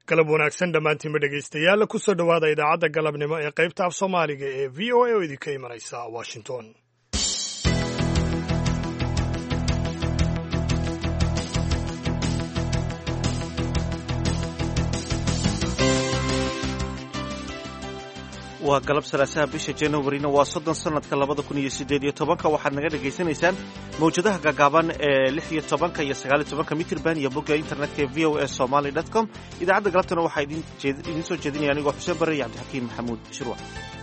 galab wanaagsan dhammaantiinba dhegaystayaal ku soo dhowaada idaacadda galabnimo ee qaybta af soomaaliga ee v o a oo idinka imanaysa washington. waa galab salaasaha bisha januarina waa 30 sanadka 2018 waxaad naga dhagaysanaysaan mawjadaha gaagaaban ee 16 iyo 19 mitirban iyo bogga internetka ee voasomali.com. idaacadda galabtana waxaa idin soo jeedinaya anigoo xuseen bare iyo cabdixakiin maxamuud shirwa.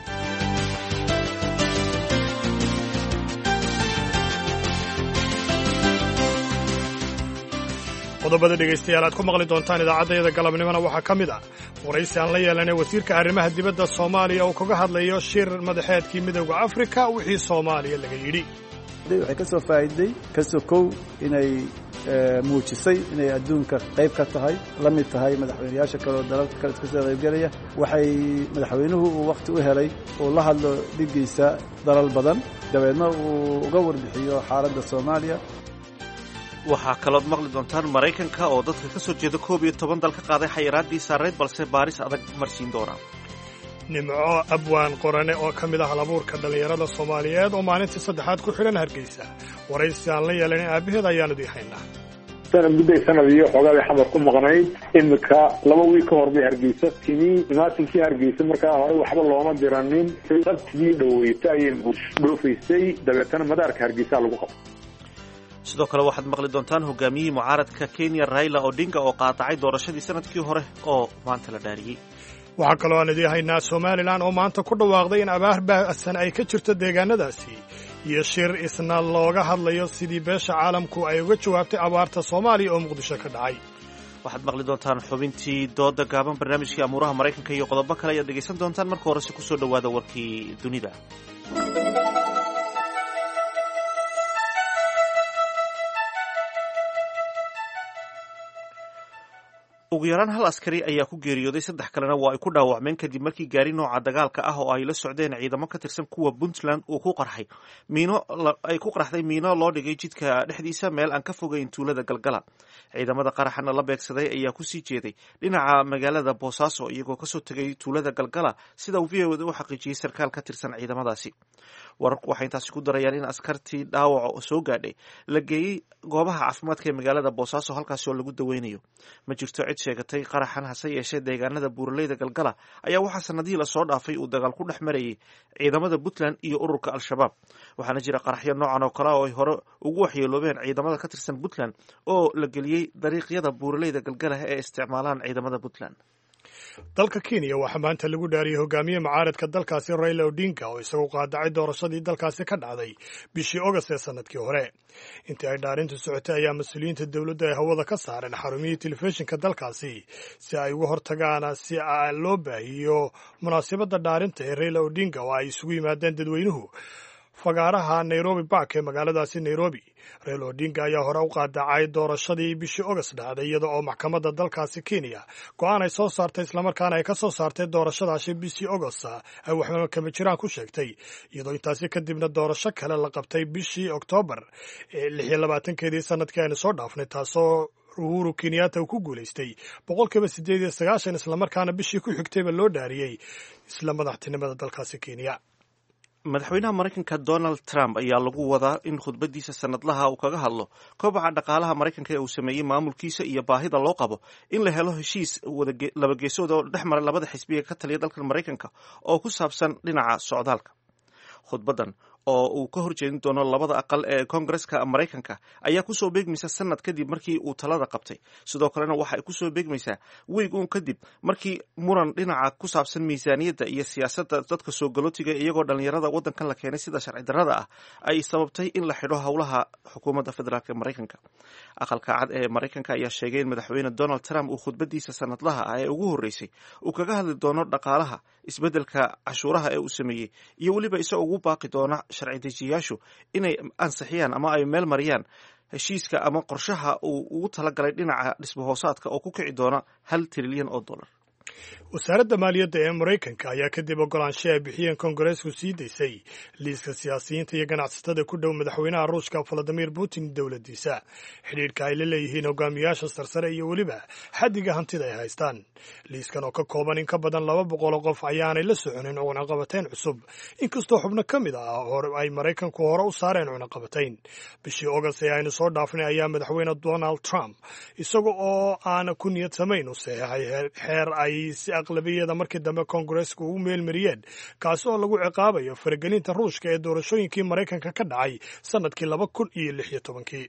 qodobada dhegaystayaal aad ku maqli doontaan idaacaddayada galabnimona waxaa ka mid ah waraysi aan la yeelanay wasiirka arrimaha dibadda soomaaliya oo kaga hadlayo shir madaxeedkii midowda afrika wixii soomaaliya laga yidhi. waxay ka soo faa'iiday ka sokow inay muujisay inay adduunka qayb ka tahay la mid tahay madaxweynayaasha kale oo dalalka kale iska soo qaybgelaya. waxay madaxweynuhu uu wakhti u helay uu la hadlo dhiggiisa dalal badan dabeedna uu uga warbixiyo xaaladda soomaaliya. waxaa kalood maqli doontaan maraykanka oo dadka ka soo jeeda 11 dal ka qaaday xayiraadii saareyd balse baaris adag marsiin doona. nimco abwaan qorane oo ka mid ah halabuurka dhallinyarada soomaaliyeed oo maalintii saddexaad ku xidhan hargeysa. waraysi aan la yeelanin aabaheed ayaanu idin haynaa. mudday sanad iyo xoogaa bay xamar ku maqnayd. iminka 2 wiil ka hor bay hargeysa timi. imaatinkii hargeysa markaa hore waxba looma diranin. sabtigii dhaweyta ayay dhoofaysay dabeetana madaarka hargeysa lagu qabtay. sidoo kale waxaad maqli doontaan hogaamiyihii mucaaradka Kenya Raila Odinga oo qaatacay doorashadii sanadkii hore oo maanta la dhaariyay. waxaa kaloo aan idin haynaa Somaliland oo maanta ku dhawaaqday in abaar baahsan ay ka jirto deegaanadaasi iyo shir isna looga hadlayo sidii beesha caalamku ay uga jawaabtay abaarta Soomaaliya oo Muqdisho ka dhacay. waxaad maqli doontaan xubintii dooda gaaban, barnaamijkii amuuraha Maraykanka iyo qodobo kale ayaad dhegaysan doontaan. marka hore si ku soo dhowaada warkii dunida. ugu yaraan 1 askari ayaa ku geeriyooday, 3 kalena waa ay ku dhaawacmeen kadib markii gaari nooca dagaalka ah oo ay la socdeen ciidamo ka tirsan kuwa Puntland uu ku qarxay miino loo dhigay jidka dhexdiisa meel aan ka fogeyn tuulada Galgala. ciidamada qaraxana la beegsaday ayaa ku sii jeeday dhinaca magaalada Boosaaso iyagoo ka soo tagay tuulada Galgala sida uu VOD u xaqiijiyay sarkaal ka tirsan ciidamadaasi. wararku waxay intaasi ku darayaan in askartii dhaawac soo gaadhay la geeyey goobaha caafimaadka ee magaalada Boosaaso halkaas oo lagu daweynayo. ma jirto cid sheegatay qaraxan, hase yeeshee deegaanada buuraleyda Galgala ayaa waxaa sanadihii la soo dhaafay uu dagaal ku dhex marayay ciidamada Puntland iyo ururka Al-Shabaab. waxaana jira qaraxyo noocan oo kale oo ay hore ugu waxyeeloobeen ciidamada ka tirsan Puntland oo la geliyey dariiqyada buuraleyda Galgala ee isticmaalaan ciidamada Puntland. dalka Kenya waxaa maanta lagu dhaariyey hogaamiye mucaaradka dalkaasi Raila Odinga oo isagu qaadacay doorashadii dalkaasi ka dhacday bishii August ee sanadkii hore. intii ay dhaarintu socotay ayaa mas-uuliyiinta dowladda ay hawada ka saareen xarumihii telefishinka dalkaasi si ay uga hortagaan si loo baahiyo munaasabadda dhaarinta ee Raila Odinga oo ay isugu yimaadeen dadweynuhu fagaaraha Nairobi Park ee magaaladaasi Nairobi. Raila Odinga ayaa hore u qaadacay doorashadii bishii August dhacday iyada oo maxkamadda dalkaasi Kenya go'aan ay soo saartay islamarkaana ay ka soo saartay doorashadaasi bishii August ay waxba kama jiraan ku sheegtay, iyadoo intaasi kadibna doorasho kale la qabtay bishii October 26 sanadkii aynu soo dhaafnay taasoo Uhuru Kenyatta uu ku guulaystay 8% islamarkaana bishii ku xigtayba loo dhaariyey isla madaxtinimada dalkaasi Kenya. madaxweynaha Maraykanka Donald Trump ayaa lagu wadaa in khudbadiisa sanadlaha uu kaga hadlo kobaca dhaqaalaha Maraykanka ee uu sameeyey maamulkiisa iyo baahida loo qabo in la helo heshiis laba geesood oo dhex mara labada xisbiga ka taliya dalka Maraykanka oo ku saabsan dhinaca socdaalka. khudbadan oo uu ka horjeedin doono labada aqal ee Koongareeska Maraykanka ayaa ku soo beegmaysa sanad kadib markii uu talada qabtay. sidoo kalena waxa ay ku soo beegmaysaa week uun kadib markii muran dhinaca ku saabsan miisaaniyadda iyo siyaasadda dadka soo galootiga iyagoo dhalinyarada waddankan la keenay sida sharci darrada ah ay sababtay in la xidho howlaha xukuumadda federaalka Maraykanka. aqalka cad ee Maraykanka ayaa sheegay in madaxweyne Donald Trump uu khudbadiisa sanadlaha ah ee ugu horeysay uu kaga hadli doono dhaqaalaha, isbeddelka cashuuraha ee uu sameeyey iyo weliba isagoo ugu baaqi doona sharci dejiyayaashu inay ansixiyaan ama ay meel mariyaan heshiiska ama qorshaha uu ugu talagalay dhinaca dhismo hoosaadka oo ku kici doona $1 trilyan. wasaaradda maaliyadda ee maraykanka ayaa kadib ogolaansho ay bixiyeen kongareesku sii daysay liiska siyaasiyiinta iyo ganacsatada ku dhow madaxweynaha ruushka valadimir putin dowladdiisa xidhiidhka ay la leeyihiin hogaamiyaasha sarsare iyo weliba xaddiga hantida ay haystaan liiskan oo ka kooban in ka badan 200 qof ayaanay la soconin cunaqabatayn cusub inkastoo xubno ka mid ah ay maraykanku hore u saareen cunaqabatayn bishii ogast ee aynu soo dhaafnay ayaa madaxweyne Donald Trump isaga oo aan ku niyad samayn u saxeexay xeer ay si aqlabiyada markii dambe kongareesku ugu meelmariyeen kaasi oo lagu ciqaabayo faragelinta ruushka ee doorashooyinkii maraykanka ka dhacay sanadkii 2016.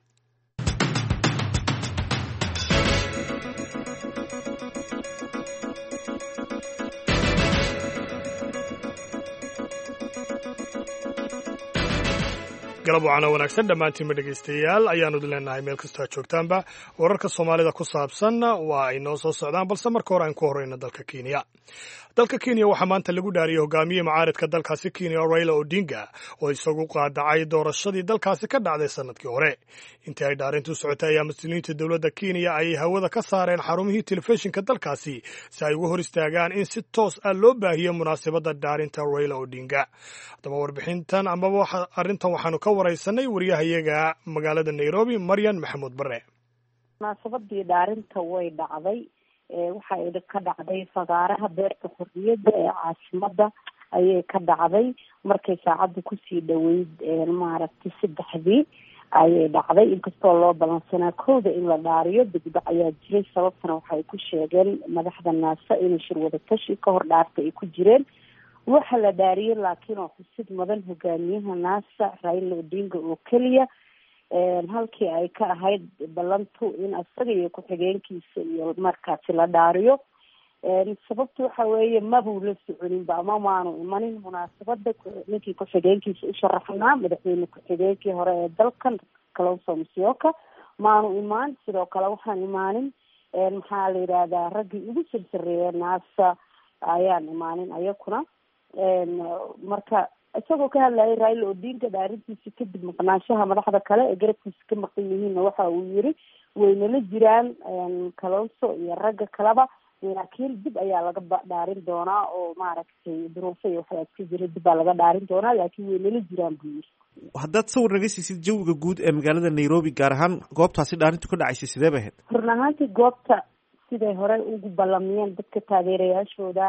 galab wacan oo wanaagsan dhammaantiinba dhegaystayaal ayaanu idin leenahay meel kastoo aad joogtaanba wararka soomaalida ku saabsan waa ay noo soo socdaan balse marka hore aan ku horreyno dalka Kenya. dalka Kenya waxaa maanta lagu dhaariyey hogaamiye mucaaradka dalkaasi Kenya Raila Odinga oo isagu qaadacay doorashadii dalkaasi ka dhacday sanadkii hore. intii ay dhaarintu socotay ayaa mas-uuliyiinta dowladda Kenya ay hawada ka saareen xarumihii telefishinka dalkaasi si ay uga hor istaagaan in si toos ah loo baahiyo munaasabadda dhaarinta Raila Odinga. haddaba warbixintan amaba arrintan waxaanu ka waraysanay wariyahayaga magaalada Nairobi Maryan Maxamuud Bare. munaasabadii dhaarinta way dhacday waxay ka dhacday fagaaraha beerta xorriyadda ee caasimada ayay ka dhacday markay saacadu kusii dhaweyd maaragtay 3 ayay dhacday inkastoo loo balansanaa kooda in la dhaariyo degdeg ayaa jiray sababtana waxay ku sheegeen madaxda naasa in shir wada tashi ka hor dhaartay ay ku jireen waxa la dhaariyay laakiin oo xusid mudan hogaamiyaha naasa Raila Odinga oo kaliya halkii ay ka ahayd ballantu in asaga iyo ku-xigeenkiisa iyo markaasi la dhaariyo sababtu waxa weeye mabuu la soconinba ama maanu imanin munaasabada ninkii ku-xigeenkiisa u sharaxnaa madaxweyne ku-xigeenkii hore ee dalkan Kalonzo Musyoka maanu imaan sidoo kale waxaan imaanin maxaa la yidhahdaa raggii ugu sarsareeyay naasa ayaan imaanin ayakuna marka isagoo ka hadlayay Raila Odinga dhaarintiisa kadib maqnaanshaha madaxda kale ee garabkiisa ka maqan yihiinna waxa uu yiri waynala jiraan Kalonzo iyo ragga kaleba laakiin dib ayaa laga dhaarin doonaa oo maaragtay duruufo iyo waxyaabo ka jira dib baa laga dhaarin doonaa laakiin waynala jiraan buu yiri. haddaad sawir naga siisid jawiga guud ee magaalada Nairobi gaar ahaan goobtaasi dhaarintu ka dhacaysay sidee bay ahayd? run ahaantii goobta siday hore ugu ballamiyeen dadka taageerayaashooda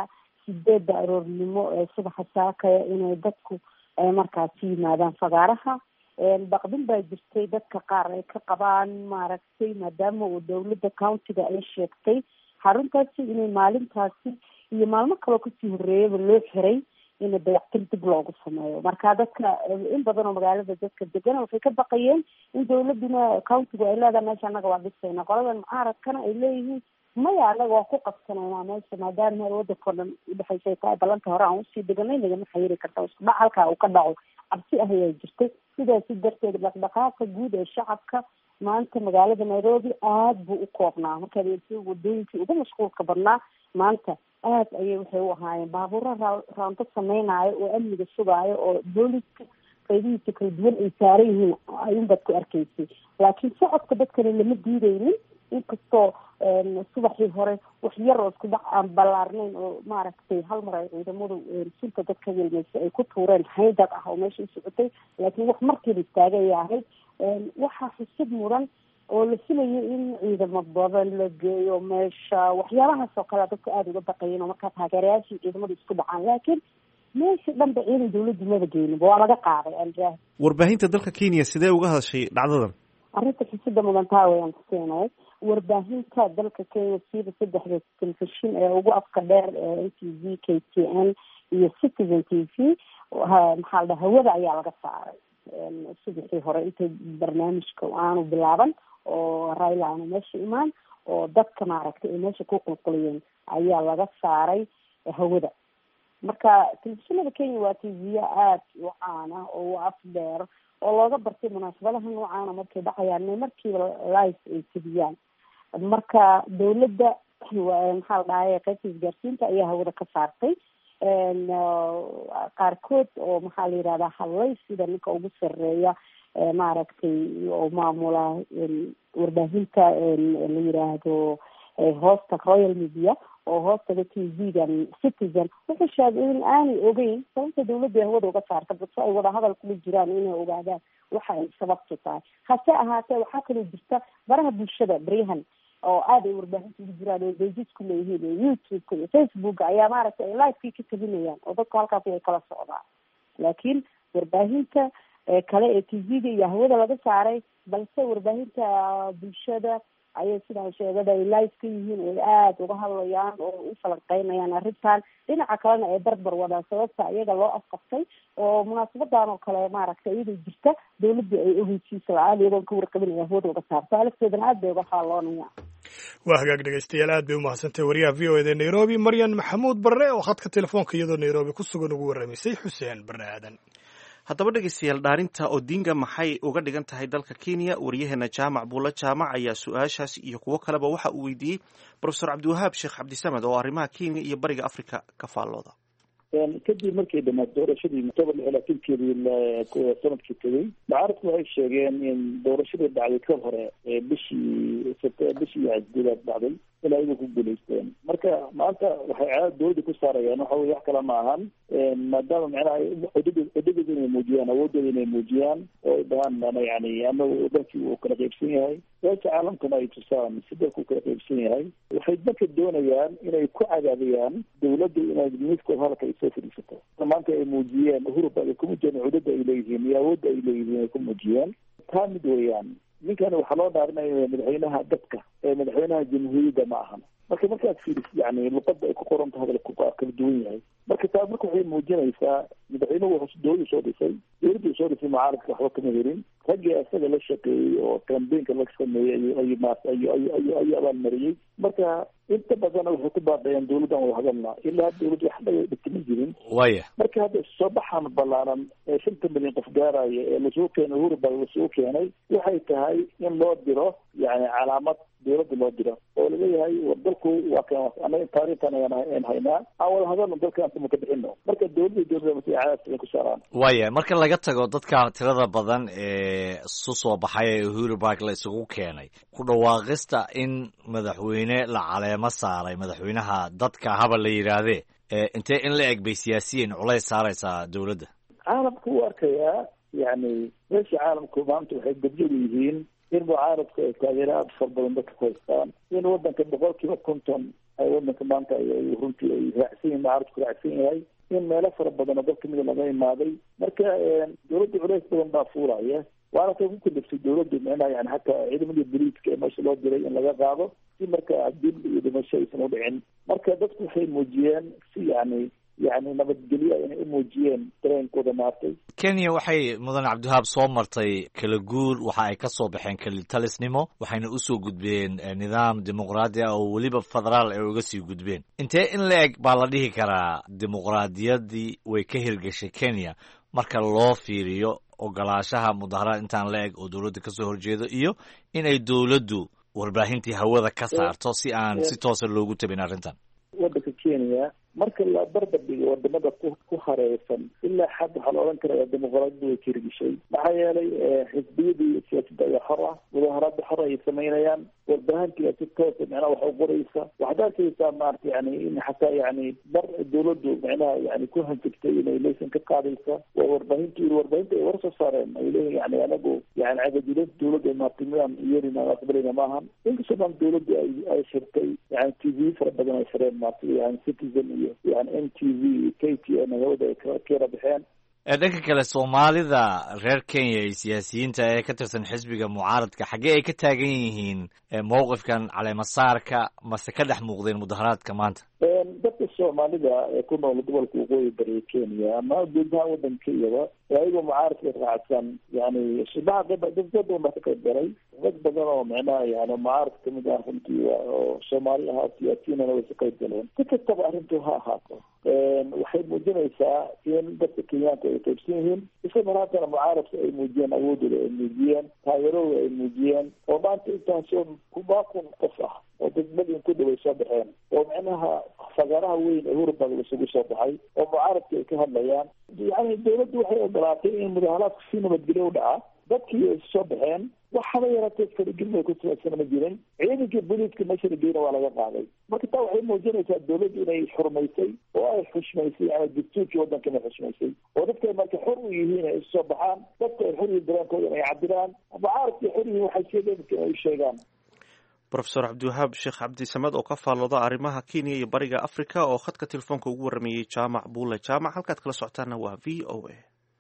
8 aroornimo ee subaxa saakaya inay dadku markaasi yimaadaan fagaaraha baqdin baa jirtay dadka qaar ay ka qabaan maaragtay maadaama uu dowladda countiga ay sheegtay xaruntaasi inay maalintaasi iyo maalmo kaloo kasii horreeyaba loo xiray in dayactir dib loogu sameeyo marka dadka in badan oo magaalada dadka degan waxay ka baqayeen in dowladuna countiga ay leedahay meesha annaga waa dhisayna qoladan mucaaradkana ay leeyihiin maya anaga waa ku qabsanaynaa meesha maadaama waddankoo dhan udhexaysay tahay ballanta hore aan usii deganay nagama xayiri karta isku dhac halkaa uu ka dhaco cabsi ah ayaa jirtay sidaasi darteed dhaqdhaqaaqa guud ee shacabka maanta magaalada Nairobi aad buu u koobnaa markaad eegto wadooyinkii ugu mashquulka badnaa maanta aad ayay waxay u ahaayeen baabuuro raanto sameynaayo oo amniga sugaayo oo booliska qaybihiisa kala duwan ay saaran yihiin ayuunbaad ku arkaysay laakiin socodka dadkani lama diidaynin inkastoo subaxii hore wax yar oo isku dhac aan ballaarnayn oo maaragtay hal mar ay ciidamadu sunta dadka welmaysa ay ku tuureen haydad ah oo meesha u socotay laakiin wax markiiba istaagay ay ahayd waxaa xusid mudan oo la filayo in ciidamo badan la geeyo meesha waxyaabahaas oo kale dadka aada uga baqayeen oo markaa taageerayaashii ciidamadu isku dhacaan laakiin meesha dhanba ciidan dawladdu maba geeninba waa laga qaaday anjaa warbaahinta dalka Kenya sidee uga hadashay dhacdadan arrinta xisida mudantaa wayaan kuseenay warbaahinta dalka Kenya sida 3 telefishin ee ugu afka dheer NTV, KTN iyo Citizen TV maxaa la hawada ayaa laga saaray sidii hore inta barnaamijka aanu bilaaban oo Raila aanu meesha imaan oo dadka maaragtay ay meesha ku qulqulayeen ayaa laga saaray hawada marka telefishinada Kenya waa TV aad u caan ah oo af dheer oo looga bartay munaasabadaha noocan markay dhacayaan markiiba live ay tabiyaan marka dawladda maxaa la dhahay qaybta isgaarsiinta ayaa hawada ka saartay qaarkood oo maxaa la yidhahdaa hadlay sida ninka ugu sarreeya maaragtay oo maamula warbaahinta la yidhaahdo hoosta Royal Media oo hoostaga TV-gan Citizen wuxuu sheegay in aanay ogeyn sababta dawladda hawada uga saarta balse ay wada hadal kula jiraan inay ogaadaan waxa ay sababtu tahay. hase ahaatee waxaa kaloo jirta baraha bulshada baryahan oo aad ay warbaahinta ugu jiraan oo pages-ku leeyihiin iyo YouTube-ka iyo Facebook ayaa maaragtay ay live-kii ka tabinayaan oo dadku halkaasi ay kala socdaan. laakiin warbaahinta kale ee TV-ga iyo hawada laga saaray balse warbaahinta bulshada ayay sidaa sheegada ay live ka yihiin oo aad uga hadlayaan oo u falanqeynayaan arrintan. dhinaca kalena ay barbar wadaan sababta iyaga loo afqabtay oo munaasabadan oo kale maaragtay iyadoo jirta dawladda ay ogeysiisa la-aan iyadoon ka warqabinaya hawada uga saarta alafteedana aad bay uga faaloonayaan. waa hagaag dhegeystayaal aad bay umahadsantahay wariyaha v o eda Nairobi Maryan Maxamuud Barre oo khadka telefoonka iyadoo Nairobi ku sugan ugu warramaysay Xuseen Barre Aadan. haddaba dhegeystayaal dhaarinta Odinga maxay uga dhigan tahay dalka Kenya? wariyaheena Jaamac Buulla Jaamac ayaa su-aashaas iyo kuwo kaleba waxa uu weydiiyey Professor Cabdiwahaab Sheekh Cabdisamed oo arrimaha Kenya iyo bariga Afrika ka faallooda. kadib markay dhamaatay doorashadii October 11 sanadkii tagay mucaaradku waxay sheegeen in doorashadii dhacday ka hore bishii gudaad dhacday ilaa iyagu ku guulaysteen. marka maanta waxay caadada dawladda ku saarayaan waxa weye wax kale ma ahan maadaama macnaha cudadooda inay muujiyaan awoodooda inay muujiyaan oo ay dhahaan yani anagu dalkii uu kala qaybsan yahay beesha caalamkana ay tusaan si dalku u kala qaybsan yahay. waxay marka doonayaan inay ku cadaadiyaan dawladda inay miiskooda halka ay soo fadhiisato. maanta ay muujiyeen hurub ay ku muujiyeen cudada ay leeyihiin iyo awoodda ay leeyihiin ay ku muujiyeen. taa mid weeyaan ninkan waxaa loo dhaarinaya madaxweynaha dadka ee madaxweynaha jamhuuriyadda ma ahan. markaad fiiris yani luqada ay ku qoran tahay kala duwan yahay. marka taa marka waxay muujinaysaa madaxweynuhu wuxuu dawladdu soo dhisay mucaaradka waxba kama helin. raggii isaga la shaqeeyey oo kambeynka la sameeyey ayuu abaalmariyey. marka inta badana waxay ku baadhayaan dawladdan wada hadalna ilaa dawladda wax laga dhigtama jirin. marka hadda soo baxaan balaaran ee 5 milyan qof gaaraya ee lasoo keenay hurba lasoo keenay waxay tahay in loo diro yani calaamad dawladda loo diro oo laleeyahay war dalku waa kan anaga taariikhtan ayaan haynaa aan wada hadalno dalkan kuma ka bixino. marka dawladda cadaadka ku saaraan. marka laga tago dadka tirada badan ee isu soo baxay ee Uhuru Park la isugu keenay ku dhawaaqista in madaxweyne la caleemo saaray madaxweynaha dadka haba la yiraahdee intee in la eg bay siyaasiyiin culays saaraysaa dawladda? caalamku u arkayaa yani meesha caalamku maanta waxay gabjadu yihiin in mucaaradku ay taageeraad far badan dadka ku haystaan in wadanka 50% ay wadanka maanta ay runtii ay raacsan yihiin mucaaradku raacsan yahay in meelo fara badan oo dalka mid laga imaaday. marka dawladda culays badan baa fuulaya waana ka ku kaliftay dawladda macnaha yani hataa ciidamadii booliiska ee meesha loo diray in laga qaado si marka dil iyo dhimasho aysan u dhicin. marka dadku waxay muujiyeen si yani nabadgelyo inay u muujiyeen dareenkooda maartay. Kenya waxay mudan Cabdiwahaab soo martay kala guur waxa ay ka soo baxeen kalitalisnimo waxayna u soo gudbeen nidaam dimuqraadi ah oo waliba federaal ay uga sii gudbeen. intee in la eg baa la dhihi karaa dimuqraadiyadii way ka hirgashay Kenya marka loo fiiriyo ogolaashaha mudaharaad intaan la eg oo dawladda ka soo horjeedo iyo inay dawladdu warbaahintii hawada ka saarto si aan si toosa loogu tabin arrintan? wadanka Kenya marka la barbar dhigo wadamada ku hareersan ilaa xad waxaa la oran karaa dimuqraadiyadu way ka hirgashay. maxaa yeelay xisbiyadii siyaasadda ayaa xor ah mudaharaadda xor ay samaynayaan warbaahintii si toos macnaha wax u qoraysa waxaad arkaysaa maarta yani in xataa yani bar dawladdu macnaha yani ku hanjabtay inay laysan ka qaadaysa waa warbaahinta ay war soo saareen ay leeyihin yani anagu yani cagajulada dawladda maarta midaan yeelina aqbalayna maahan. inkastoo dhan dawladdu ay shirtay yani TV fara badan ay shireen maarta yani Citizen yani MTV KTN hawada ay ka baxeen. dhanka kale Soomaalida reer Kenya iyo siyaasiyiinta ee ka tirsan xisbiga mucaaradka xagee ay ka taagan yihiin mowqifkan caleemasaarka mase ka dhex muuqdeen mudaharaadka maanta? dadka Soomaalida ee ku nool gobolka waqooyi bari Kenya ama guud ahaan wadanka iyada ayagoo mucaaradka raacsan yani shibaha dad badan ka qayb galay dad badan oo macnaha yani mucaaradka kamid ah runtii oo Soomaali ah siyaasiyiin way ka qayb galeen. si kastaba arrintu ha ahaato waxay muujinaysaa in dadka Kenyaanka ay qaybsan yihiin isla markaana mucaaradka ay muujiyeen awoodooda ay muujiyeen taageeradooda ay muujiyeen oo maanta intaasoo kubaaqun qof ah oo degmadii ku dhaway soo baxeen oo macnaha fagaaraha weyn ee Uhuru Park isugu soo baxay oo mucaaradka ay ka hadlayaan. yani dawladdu waxay ogolaatay in mudaharaadku si nabadgelyo u dhaca dadkii ay soo baxeen waxaba yaraatee faragelin ay ku saabsan ma jirin. ciidankii booliiska meesha la geyna waa laga qaaday. marka taa waxay muujinaysaa dawladdu inay xurmaysay oo ay xushmaysay ama dastuurkii waddanka inay xushmaysay oo dadka marka xor u yihiin ay soo baxaan, dadka ay xor yihiin dareenkooda inay cabiraan, mucaaradkii xor yihiin waxay sheegeen inay sheegaan. Professor Cabdiwahaab Sheekh Cabdi Samad oo ka faallooda arrimaha Kenya iyo Bariga Afrika oo khadka telefoonka ugu waramayay Jaamac Buule. Jaamac, halkaad kala socotaana waa VOA.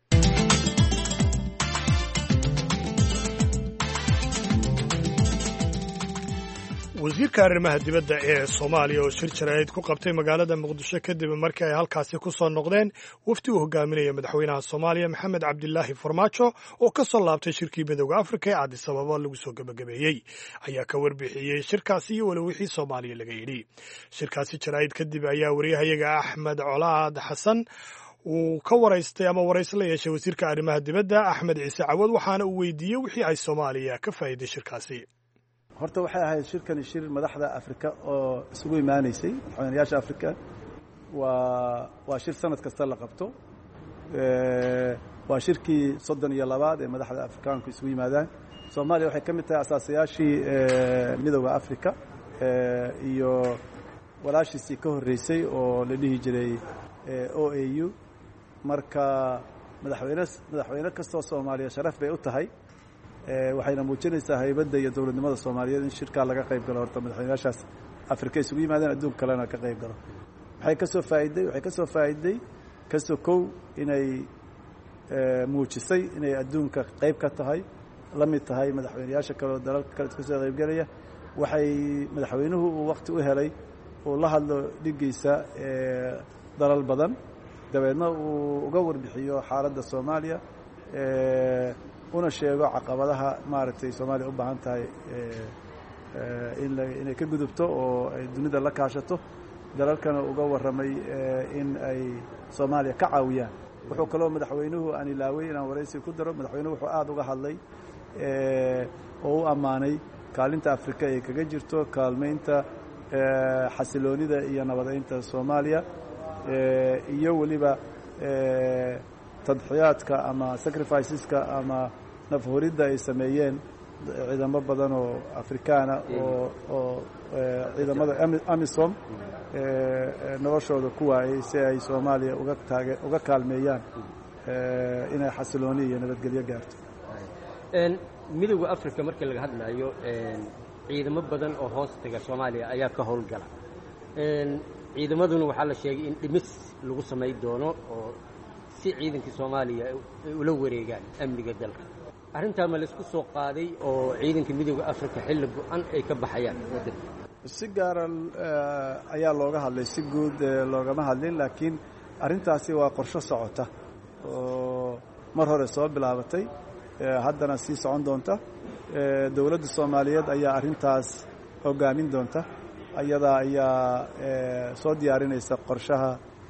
wasiirka arrimaha dibadda ee Soomaaliya oo shir jaraa'id ku qabtay magaalada Muqdisho kadib markii ay halkaasi ku soo noqdeen wafdi uu hogaaminaya madaxweynaha Soomaaliya Maxamed Cabdilaahi Farmaajo oo ka soo laabtay shirkii Midowga Afrika ee Addis Ababa lagu soo gabagabeeyey, ayaa ka warbixiyey shirkaasi iyo weli wixii Soomaaliya laga yidhi. shirkaasi jaraa'id kadib ayaa wariyahayaga Axmed Colaad Xasan uu ka waraystay ama waraysi la yeeshay wasiirka arrimaha dibadda Axmed Ciise Cawad, waxaana uu weydiiyey wixii ay Soomaaliya ka faa'iiday shirkaasi. horta waxay ahayd shirkani shir madaxda Afrika oo isugu imaanaysay madaxweynayaasha Afrika. waa shir sanad kasta la qabto. waa shirkii 32 ee madaxda Afrikaanku isugu yimaadaan. Soomaaliya waxay ka mid tahay asaasayaashii Midowga Afrika iyo walaashiisii ka horreysay oo la dhihi jiray OAU. marka madaxweyne kastoo Soomaaliya sharaf bay u tahay. waxayna muujinaysaa haybadda iyo dowladnimada Soomaaliyeed in shirka laga qayb galo. horta madaxweynayaashaas Afrika isugu yimaadeen, adduunka kalena ka qayb galo. waxay ka soo faa'iiday kow inay muujisay inay adduunka qayb ka tahay, la mid tahay madaxweynayaasha kale oo dalalka kale ka soo qayb galaya. waxay madaxweynuhu uu waqti u helay uu la hadlo dhigiisa dalal badan, dabeedna uu uga warbixiyo xaaladda Soomaaliya, una sheego caqabadaha maaragtay Soomaaliya u baahan tahay inay ka gudubto oo ay dunida la kaashato. dalalkana uga warramay in ay Soomaaliya ka caawiyaan. wuxuu kaloo madaxweynuhu aan ilaaway inaan waraysi ku daro. madaxweynuhu wuxuu aad uga hadlay oo u ammaanay kaalinta Afrika ee kaga jirto kaalmaynta xasiloonida iyo nabadeynta Soomaaliya, iyo weliba tadxiyaadka ama sacrificeska ama nafhuridda ay sameeyeen ciidamo badan oo Afrikaana oo ciidamada AMISOM noloshooda ku waayay si ay Soomaaliya uga kaalmeeyaan inay xasilooni iyo nabadgelyo gaarto. Midowga Afrika markii laga hadlayo ciidamo badan oo hoos taga Soomaaliya ayaa ka howlgala. ciidamaduna waxaa la sheegay in dhimis lagu sameey doono oo si ciidanka Soomaaliya ay ula wareegaan amniga dalka. arrintaa ma la isku soo qaaday oo ciidanka Midowga Afrika xilli go'an ay ka baxayaan waddanka? si gaar ayaa looga hadlay, si guud loogama hadlin, laakiin arrintaasi waa qorshe socota oo mar hore soo bilaabatay, haddana sii socon doonta. dowladda Soomaaliyeed ayaa arrintaas hogaamin doonta. ayadaa ayaa soo diyaarinaysa qorshaha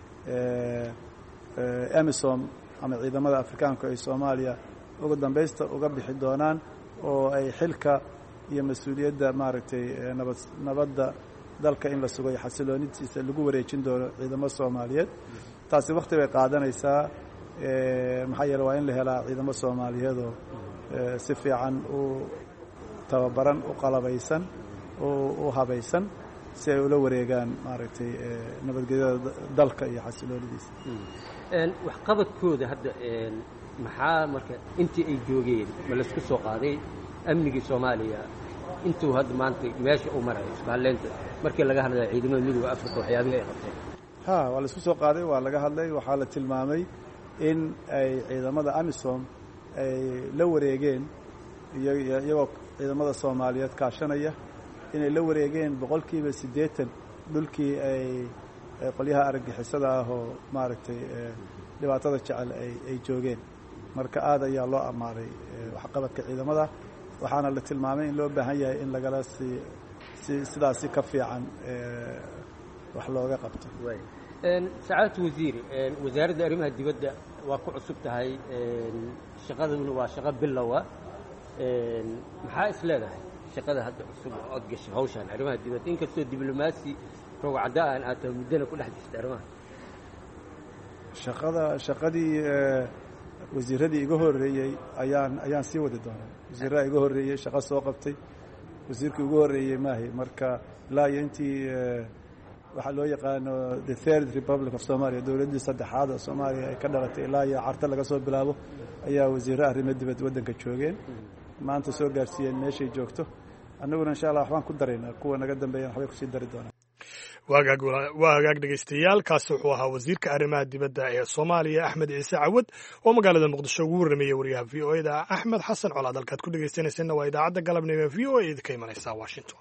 AMISOM ama ciidamada Afrikaanka ee Soomaaliya ugu dambaysta uga bixi doonaan, oo ay xilka iyo mas'uuliyadda maaragtay nabadda dalka in la sugay xasiloonidiisa lagu wareejin doono ciidamo Soomaaliyeed. taasi waqti bay qaadanaysaa, maxaa yeelay waa in la helaa ciidamo Soomaaliyeed oo si fiican u tababaran, u qalabaysan, u habaysan, si ay ula wareegaan maaragtay nabadgelyada dalka iyo xasiloonidiisa. waxqabadkooda hadda maxaa marka intii ay joogeen ma la isku soo qaaday amniga Soomaaliya intuu hadda maanta meesha uu marayo isbahaleynta markii laga hadlayo ciidamada Midowga Afrika waxyaabaha ay qabteen? waa la isku soo qaaday, waa laga hadlay. waxaa la tilmaamay in ay ciidamada AMISOM ay la wareegeen iyagoo ciidamada Soomaaliyeed kaashanaya, inay la wareegeen 80% dhulkii ay qolyaha argagixisada ah oo maaragtay dhibaatada jecel ay joogeen. marka aad ayaa loo ammaanay waxqabadka ciidamada, waxaana la tilmaamay in loo baahan yahay in lagala sidaasi ka fiican wax looga qabto. saacadda wasiir, wasaaradda arrimaha dibadda waa ku cusub tahay, shaqaduna waa shaqo bilowa. maxaa is leedahay shaqada hadda cusub oo aad gashay hawshan arrimaha dibadda, inkastoo diblomaasi rogcada aan aad muddana ku dhex jirtay arrimaha? shaqadii wasiiradii iga horreeyey ayaan sii wadi doonaa. wasiirada iga horreeyey shaqo soo qabtay, wasiirkii ugu horreeyey maahay. marka ilaa iyo intii waxaa loo yaqaano the third republic of Somalia, dowladdii saddexaad oo Soomaaliya ay ka dhalatay, ilaa iyo carta laga soo bilaabo ayaa wasiirro arrimo dibad waddanka joogeen, maanta soo gaarsiiyeen meeshay joogto. annaguna insha allah waxbaan ku daraynaa, kuwa naga dambeeyana waxbay kusii dari doonaa. waa hagaag dhegaystayaal, kaasi wuxuu ahaa wasiirka arrimaha dibadda ee Soomaaliya Axmed Ciise Cawad oo magaalada Muqdisho ugu warramayay wariyaha VOA-da Axmed Xasan Colaad. halkaad ku dhegaysanaysanna waa idaacadda galabnimo ee VOA ka imanaysa Washington.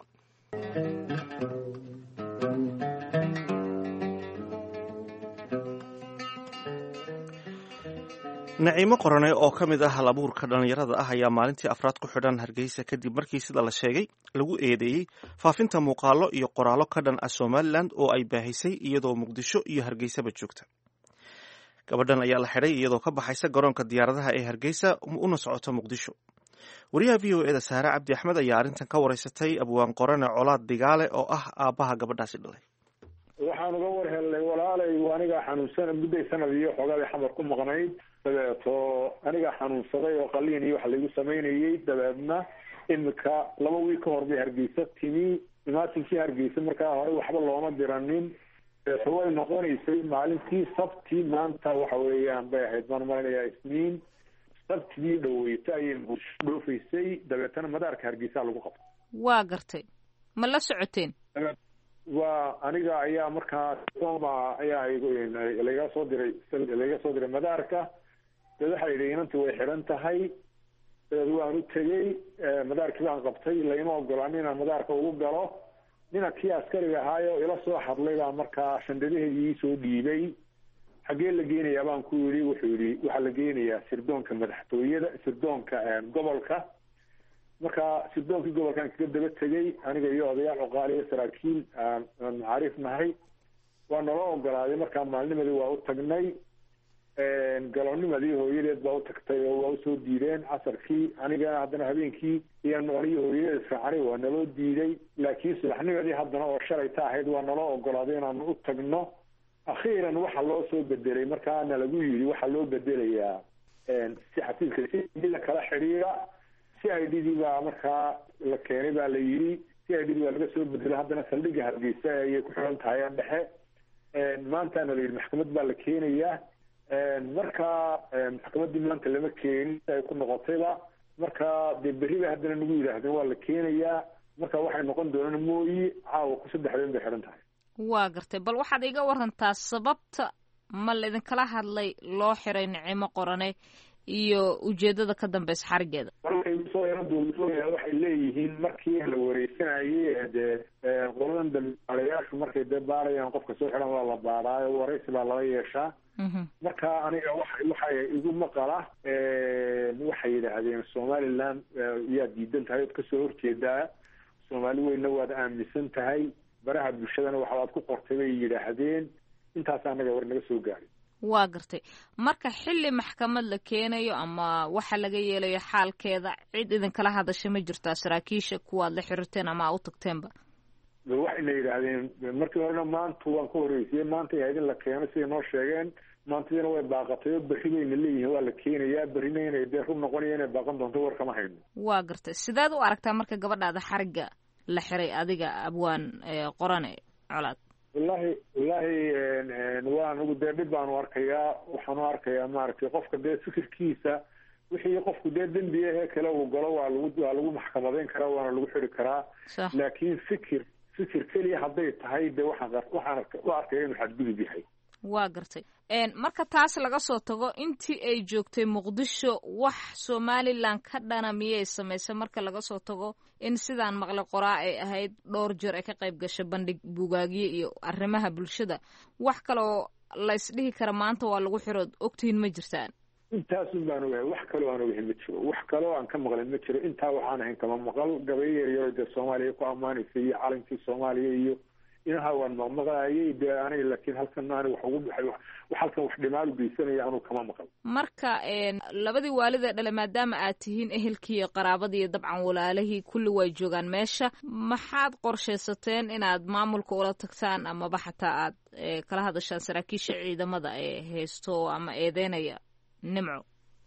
naciimo qorane oo ka mid ah halabuurka dhallinyarada ah ayaa maalintii afraad ku xidhan Hargeysa kadib markii sida la sheegay lagu eedeeyey faafinta muuqaalo iyo qoraallo ka dhan ah Somaliland oo ay baahisay iyadoo Muqdisho iyo Hargeysaba joogta. gabadhan ayaa la xidhay iyadoo ka baxaysa garoonka diyaaradaha ee Hargeysa una socota Muqdisho. wariyaha VOA-da Sahre Cabdi Axmed ayaa arrintan ka wareysatay abwaan qorane Colaad Digaale oo ah aabbaha gabadhaasi dhalay. waxaan uga war helnay walaalay anigaa xanuunsan mudday sanad iyo xoogaabay xamar ku maqnayd, dabeeto anigaa xanuunsaday oo qaliin iyo wax laygu samaynayey. dabeedna imika 2 wiil ka hor bay Hargeysa timi, imaatinkii Hargeysa markaa hore waxba looma diranin. way noqonaysay maalintii sabti, maanta waxa weeyaan bay ahayd baan malinayaa Isniin, sabtidii dhaweyta ayay dhoofaysay. dabeetana madaarka Hargeysa lagu qabtay. waa gartay, ma la socoteen? waa aniga ayaa markaa Soma ayaa laga soo diray madaarka. waxa yidhi inantii way xidhan tahay. waan u tegey madaarkii baan qabtay, layma ogolaan inaan madaarka ugu galo. ninkii askariga ahaayo ila soo hadlay baa markaa shandadaheedii soo dhiibay. xaggee la geenayaa baan ku yidhi. wuxuu yidhi waxaa la geenayaa sirdoonka madaxtooyada, sirdoonka gobolka. marka sirdoonkii gobolkan kaga daba tegey aniga iyo odayaal cuqaali iyo saraakiil aan macaariif nahay. waa nala ogolaaday markaa maalnimadii waa u tagnay. galabnimadii hooyadeed baa u tagtay oo waa usoo diideen casarkii. aniga haddana habeenkii iyo aniyo hooyadeed raacnay waa naloo diiday. laakiin subaxnimadii haddana oo shalayta ahayd waa nala ogolaaday inaanu u tagno. akhiiran waxaa loo soo bedelay, markaana lagu yidhi waxaa loo bedelayaa si xafiiska si la kala xidhiira. CID baa markaa la keenay baa la yidhi. CID baa laga soo bedelay, haddana saldhigga Hargeysa ayay ku xiran tahay dhexe. maantana la yidhi maxkamad baa la keenayaa. markaa maxkamaddii maanta lama keenin, ay ku noqotayba. markaa dee berri bay haddana nagu yidhaahdeen waa la keenayaa. marka waxay noqon doonaan mooyi caawa ku 3 habeen bay xiran tahay. waa gartay, bal waxaad iga warantaa sababta ma laidinkala hadlay loo xiray Naciimo Qorane iyo ujeedada ka dambeysa xarigeeda? waxay leeyihiin markii la wareysanayay dee qoladan dambaalayaashu markay dee baarayaan qofka soo xiran waa la baaraayo, wareysi baa laga yeeshaa. marka aniga waxay igu maqala waxay yidhaahdeen Somaliland yaa diidan tahay ood kasoo horjeedaa, Soomaali weyna waad aaminsan tahay, baraha bulshadana waxaad ku qortay bay yidhaahdeen. intaas anaga war naga soo gaaray. waa gartay, marka xilli maxkamad la keenayo ama waxa laga yeelayo xaalkeeda cid idinkala hadasha ma jirtaa? saraakiisha kuwaad la xiriirteen ama aa u tagteenba? waxayna yidhaahdeen markii horena maanta waan ka horreysiyey, maanta ahayd in la keeno siday noo sheegeen. maantadiina way baaqatay oo berri bayna leeyihiin waa la keenayaa. berrina inay dee run noqonaya inay baaqan doonto war kama hayno. waa gartay, sideed u aragtaa marka gabadhaada xariga la xiray adiga abwaan Qorane Colaad? wallahi waan ugu dee dhib baanu arkayaa. waxaan u arkayaa maaragtay qofka dee fikirkiisa wixii qofku dee dembi ahee kale uu galo waa lagu maxkamadeyn karaa, waana lagu xiri karaa. laakiin fikir keliya hadday tahay dee waxaan u arkaya inuu xadgudub yahay. waa gartay, marka taas laga soo tago intii ay joogtay Muqdisho wax Somaliland ka dhana miyay samaysay? marka laga soo tago in sidaan maqle qoraa ay ahayd dhowr jeer ay ka qayb gashay bandhig buugaagyo iyo arrimaha bulshada, wax kaloo la isdhihi kara maanta waa lagu xiro ogtihiin ma jirtaan? intaasun baan ogahay, wax kaloo aan ogahay ma jiro. wax kaloo aan ka maqlin ma jiro. intaa waxaan ahayn kama maqal. gabayo yaryaro dee Soomaaliya ku ammaanaysay iyo calankii Soomaaliya iyo inaha waan maqmaqaayay dee aniga. laakiin halkan aniga wax ugu baxay wax halkan wax dhimaal u geysanaya anuu kama maqal. marka labadii waalid ee dhale maadaama aad tihiin ehelkii iyo qaraabadii iyo dabcan walaalihii kulli way joogaan meesha, maxaad qorshaysateen inaad maamulka ula tagtaan amaba xataa aad kala hadashaan saraakiisha ciidamada ee haysto ama eedeynaya Nimco?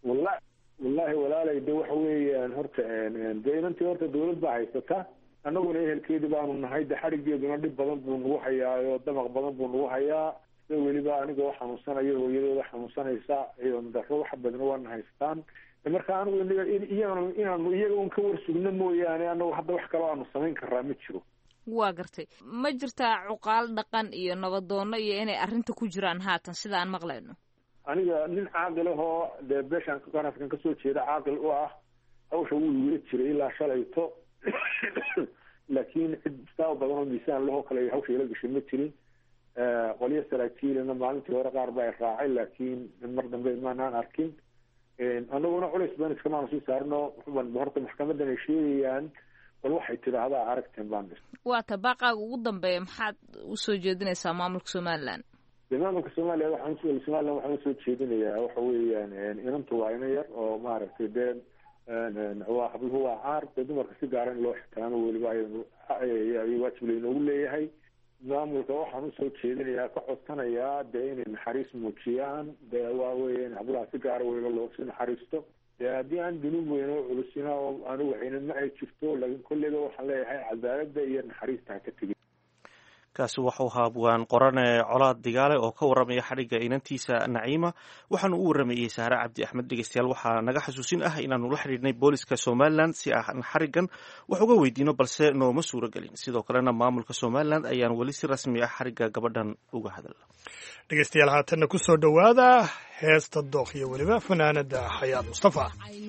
wallahi walaalay de waxa weeyaan horta de inantii horta dawlad baa haysata annaguna ehelkeedii baanu nahay de xadhigeeduna dhib badan buu nagu hayaayo damaq badan buu nagu hayaa sida weliba anigoo xanuunsanayo hooyadooda xanuunsanaysa iyo daro wax badan waana haystaan marka anigu inaanu iyaga un ka warsugno mooyaane anagu hadda wax kaloo aanu samayn karaa ma jiro. waa gartay ma jirtaa cuqaal dhaqan iyo nabadoono iyo inay arrinta ku jiraan haatan sida aan maqlayno? aniga nin caaqil ahoo dee beeshaan ganacsigan kasoo jeeda caaqil u ah hawsha wuu igula jiray ilaa shalayto laakiin cid saa badan oo miisaan lahoo kale hawsha ila gashay ma jirin. qolyo saraakiilna maalintii hore qaar baa raacay laakiin mar dambe maanaan arkin. anaguna culays baan iskamaanu sii saarno horta maxkamadan ay sheegayaan bal waxay tidhaahdaa aragteen baan dhis. waa ta baaqaaga ugu dambeeya maxaad usoo jeedinaysaa maamulka somaliland? maamulka somaliland waxaan usoo jeedinayaa waxa weeyaan inantu waa ina yar oo maaragtay dee waa habluhu waa caar dee dumarka si gaara in loo ixtiraamo weliba ay waajib laynoogu leeyahay. maamulka waxaan usoo jeedinayaa ka codsanayaa dee inay naxariis muujiyaan dee waa weya in hablaha si gaara weliba loosi naxariisto dee haddii aan dunuub weyn oo culusina oo anigu waxayna ma ay jirto laakiin kolleyba waxaan leeyahay cadaaladda iyo naxariista ha ka tegin. kaasi waxuu ahaa abwaan qorane colaad digaale oo ka warramaya xadhigga inantiisa Naciima waxaanu u warramayey Saare Cabdi Axmed. dhegeystayaal waxaa naga xasuusin ah inaanu la xidhiidhnay booliska Somaliland si aan xariggan wax uga weydiino balse nooma suuro gelin. sidoo kalena maamulka Somaliland ayaan weli si rasmi ah xarigga gabadhan uga hadal. dhegeystayaal haatanna ku soo dhowaada heesta dooq iyo weliba fanaanada Xayaat Mustafa.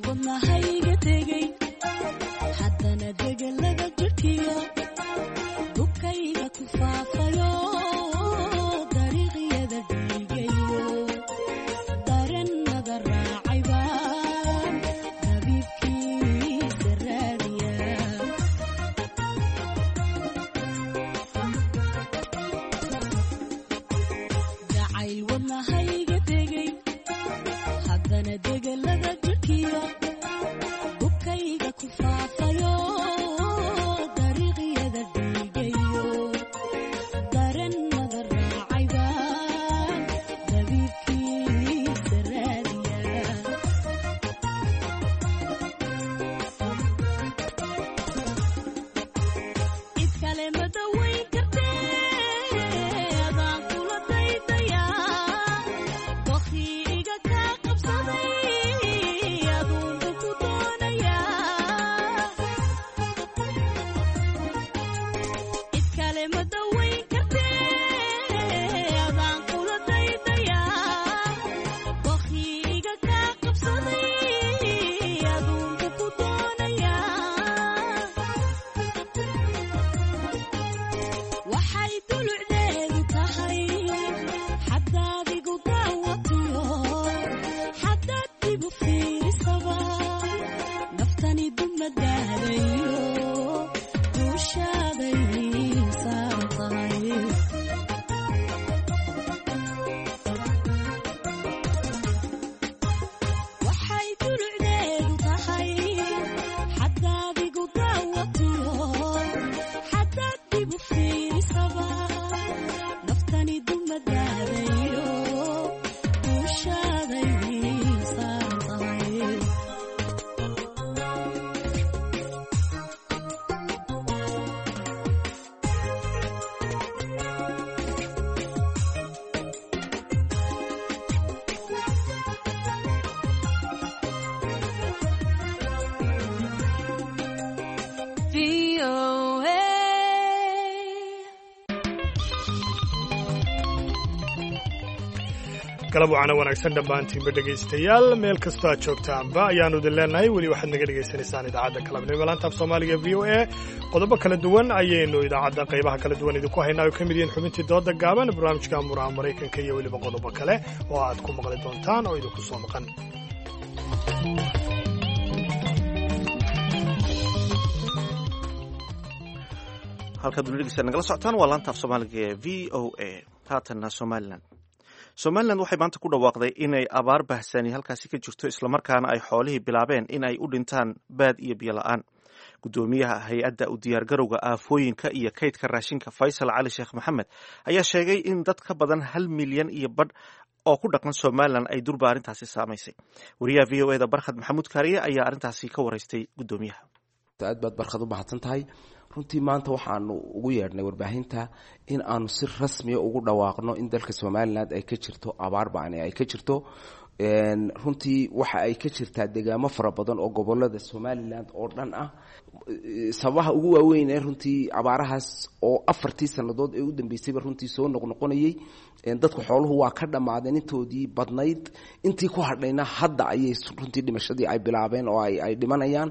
galab wacana wanaagsan dhammaantiinba dhegaystayaal meel kastoo aad joogtaanba ayaanu idin leenahay weli waxaad naga dhegaysanaysaan idaacadda kalabnimo laanta af soomaaliga v o a qodobo kala duwan ayaynu idaacadda qaybaha kala duwan idinku haynaa oo ka mid yihiin xubintii dooda gaaban barnaamijka muraha maraykanka iyo weliba qodobo kale oo aad ku maqli doontaan oo idinku soo maqan. halkaad dulidhegeysa nagala socotaan waa laanta af soomaaliga ee v o a. haatanna somalilan waxay maanta ku dhawaaqday inay abaar bahsani halkaasi ka jirto islamarkaana ay xoolihii bilaabeen in ay u dhintaan baad iyo biyo la-aan. gudoomiyaha hay-adda u diyaargarowga aafooyinka iyo kaydka raashinka faysal cali sheekh maxamed ayaa sheegay in dad ka badan 1 milyan iyo badh oo ku dhaqan somalilan ay durba arrintaasi saamaysay. wariyaha v o eda barkhad maxamuud kaariye ayaa arrintaasi ka waraystay gudoomiyaha. aad baad barkhad u mahadsan tahay. runtii maanta waxaanu ugu yeedhnay warbaahinta in aanu si rasmiya ugu dhawaaqno in dalka somalilan ay ka jirto abaar ba'ani ay ka jirto. runtii waxa ay ka jirtaa deegaamo fara badan oo gobolada somalilan oo dhan ah. sababaha ugu waaweyn ee runtii abaarahaas oo 4 sannadood ee u dambeysayba runtii soo noqnoqonayay. dadku xooluhu waa ka dhammaadeen intoodii badnayd, intii ku hadhayna hadda ayay runtii dhimashadii ay bilaabeen oo ay dhimanayaan.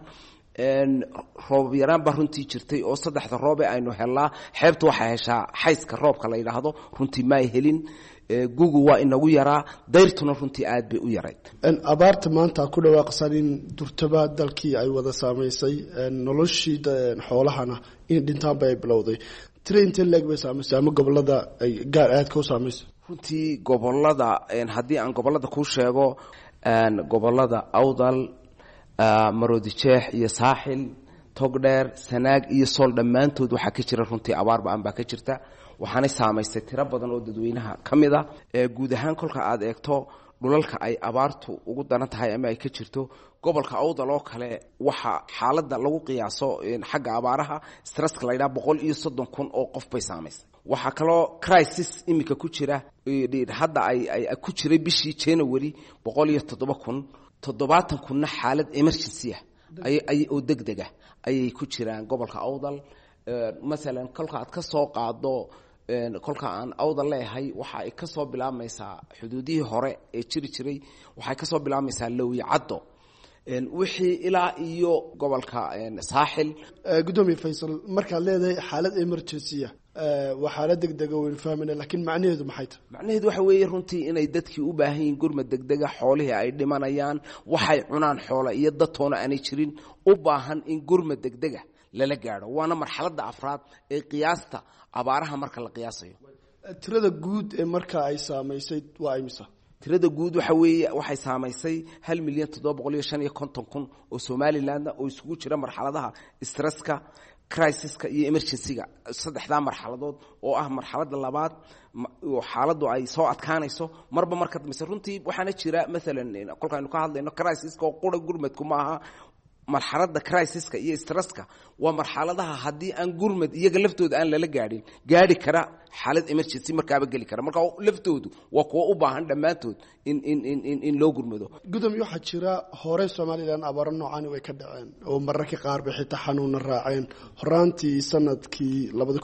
roob yaraan baa runtii jirtay oo 3 roob ee aynu helnaa. xeebtu waxay heshaa xayska roobka la yidhaahdo, runtii ma ay helin. gugu waa inagu yaraa, dayrtuna runtii aad bay u yarayd. abaarta maanta ku dhawaaqsan in durtaba dalkii ay wada saamaysay, noloshii xoolahana in dhintaanba ay bilowday. tira intee leeg bay saamaysay ama gobolada ay gaar aad ka saamaysay? runtii gobolada, haddii aan gobolada kuu sheego, gobolada awdal, maroodijeex iyo saaxil, togdheer, sanaag iyo sool dhammaantood waxaa ka jira runtii abaar ba'an baa ka jirta. waxaanay saamaysay tiro badan oo dadweynaha ka mid a. guud ahaan kolka aad eegto dhulalka ay abaartu ugu daran tahay ama ay ka jirto, gobolka awdal oo kale waxaa xaaladda lagu qiyaaso xagga abaaraha stresska la yidhaha 130,000 oo qof bay saamaysay. waxaa kaloo crisis imika ku jira, hadda ay ku jiray bishii January 107,000, 70,000na xaalad emergency ah oo degdega ayay ku jiraan gobolka awdal. masalan kolka aad ka soo qaado, kolka aan awdal leeyahay waxa ay ka soo bilaabmaysaa xuduudihii hore ee jiri jiray, waxay ka soo bilaabmaysaa Lowicaddo, wixii ilaa iyo gobolka saaxil. gudoomiye Faysal, markaad leedahay xaalad emergency waa xaalad degdega oo fahmayna, laakiin macnaheedu maxay tahay? macnaheedu waxa weeye runtii inay dadkii u baahan yihiin gurmad degdega, xoolihii ay dhimanayaan, waxay cunaan xoola iyo dadtoona aanay jirin, u baahan in gurmad degdega lala gaadho. waana marxaladda afraad ee qiyaasta abaaraha marka la qiyaasayo. tirada guud ee marka ay saamaysay waa imisa? tirada guud waxa weeye waxay saamaysay 1,755,000 oo Somaliland oo isugu jira marxaladaha stresska, crisiska iyo emergency-ga. 3 marxaladood oo ah marxaladda labaad oo xaaladdu ay soo adkaanayso marba marka dambe. runtii waxaana jira maalan kolkaaynu ka hadlayno crisiska oo qura gurmadku maaha. marxaladda crisiska iyo stresska waa marxaladaha haddii aan gurmad iyaga laftooda aan lala gaari kara xaalad emergency markaaba geli kara. marka laftoodu waa kuwa u baahan dhammaantood in loo gurmado. gudoomiye waxaa jira hore Somaliland abaaro noocan way ka dhaceen oo mararka qaar ba xitaa xanuuna raaceen. horaantii sanadkii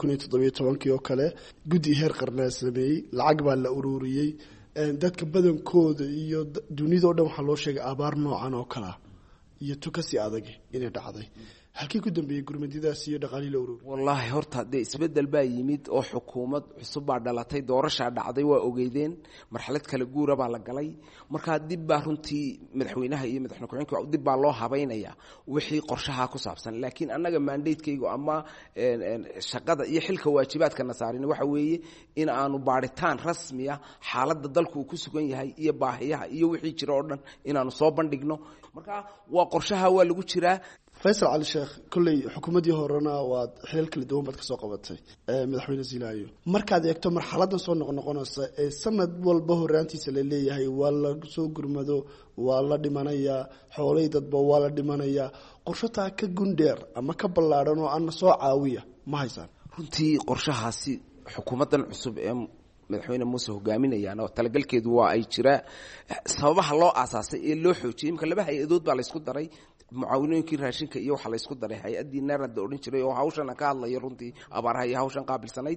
2017 oo kale guddi heer qarnaa sameeyay, lacag baa la ururiyay. dadka badankooda iyo dunida oo dhan waxaa loo sheegay abaar noocan oo kala iyo tukasi adag inay dhacday. halkii ku dambeeyay gurmadidaas iyo dhaqaalii la ururiyay? wallahi horta de isbedel baa yimid oo xukuumad cusub baa dhalatay, doorasha dhacday, waa ogeydeen, marxalad kala guura baa la galay. marka dib baa runtii madaxweynaha iyo madaxweyne ku-xigeenka dib baa loo habeynaya wixii qorshaha ku saabsan. laakiin annaga mandate-kaygu ama shaqada iyo xilka waajibaadka nasaarin waxa weeye in aanu baaritaan rasmi ah xaaladda dalku uu ku sugan yahay iyo baahiyaha iyo wixii jira oo dhan inaanu soo bandhigno. marka waa qorshaha waa lagu jiraa. Faysal Cali Sheekh, kulley xukuumadii horena waad xilal kala duwan baad ka soo qabatay madaxweyne Ziilaayo. markaad eegto marxaladdan soo noqnoqonaysa ee sanad walba horaantiisa la leeyahay waa la soo gurmado, waa la dhimanayaa, xoolay dadba waa la dhimanayaa, qorshataa ka gundheer ama ka ballaadhan oo aan soo caawiya ma haysaan? runtii qorshahaasi xukuumaddan cusub ee madaxweyne muuse hogaaminayaan talagalkeedu waa ay jiraa. sababaha loo aasaasay ee loo xoojiyay imka 2 hay-adood baa la isku daray, mucaawinooyinkii raashinka iyo waxa la isku daray hay-addii neerada odhan jiray oo hawshan ka hadlaya runtii abaaraha iyo hawshan qaabilsanayd.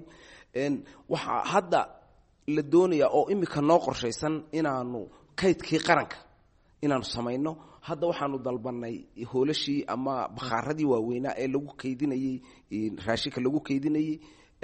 waxaa hadda la doonayaa oo imika noo qorshaysan inaanu kaydkii qaranka inaanu samayno. hadda waxaanu dalbanay hoolashii ama bakhaaradii waaweynaa ee lagu kaydinayey raashinka lagu kaydinayey.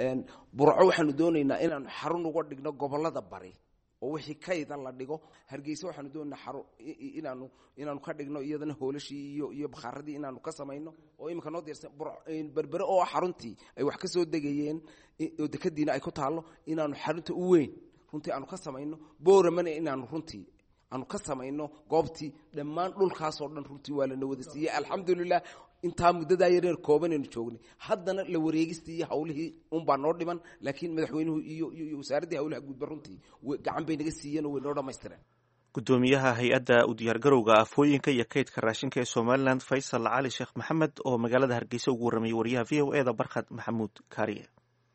burco waxaanu doonaynaa inaanu xarun uga dhigno gobolada bari oo wixii kayda la dhigo. hargeysa waxaanu doonaynaa inaanu ka dhigno iyadana hoolashii iyo bakhaaradii inaanu ka samayno oo imika noo diirsan. berbere oo xaruntii ay wax ka soo degayeen oo dekadiina ay ku taallo inaanu xarunta u weyn runtii aanu ka samayno. booramana inaanu runtii aanu ka samayno goobtii. dhammaan dhulkaasoo dhan runtii waa lana wada siiyey alxamdulilah. intaa muddadaa yareer koobanaynu joognay haddana la wareegistii iyo hawlihii unbaa noo dhiman laakiin madaxweynuhu iyo wasaaraddii hawlaha guudba runtii gacan bay naga siiyeen oo way noo dhammaystireen gudoomiyaha hay-adda u diyaargarowga afooyinka iyo kaydka raashinka ee somalilan faysal cali sheekh maxamed oo magaalada hargeysa ugu warramayay wariyaha v o eda barkhad maxamuud kaariye.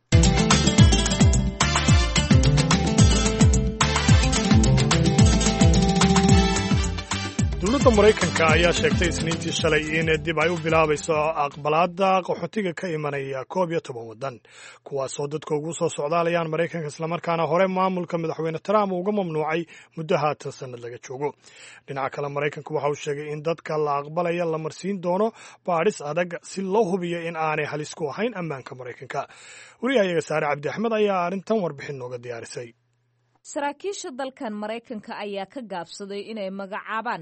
dowladda maraykanka ayaa sheegtay isniintii shalay in dib ay u bilaabayso aqbalaadda qaxootiga ka imanaya 11 waddan kuwaasoo dadka ugu soo socdaalayaan maraykanka islamarkaana hore maamulka madaxweyne Trump uga mamnuucay muddo haatan sanad laga joogo. dhinaca kale maraykanku waxa uu sheegay in dadka la aqbalaya la marsiin doono baadhis adag si loo hubiyo in aanay halis ku ahayn ammaanka maraykanka. wariyahayaga Saare Cabdi Axmed ayaa arrintan warbixin nooga diyaarisay. saraakiisha dalkan maraykanka ayaa ka gaabsaday inay magacaabaan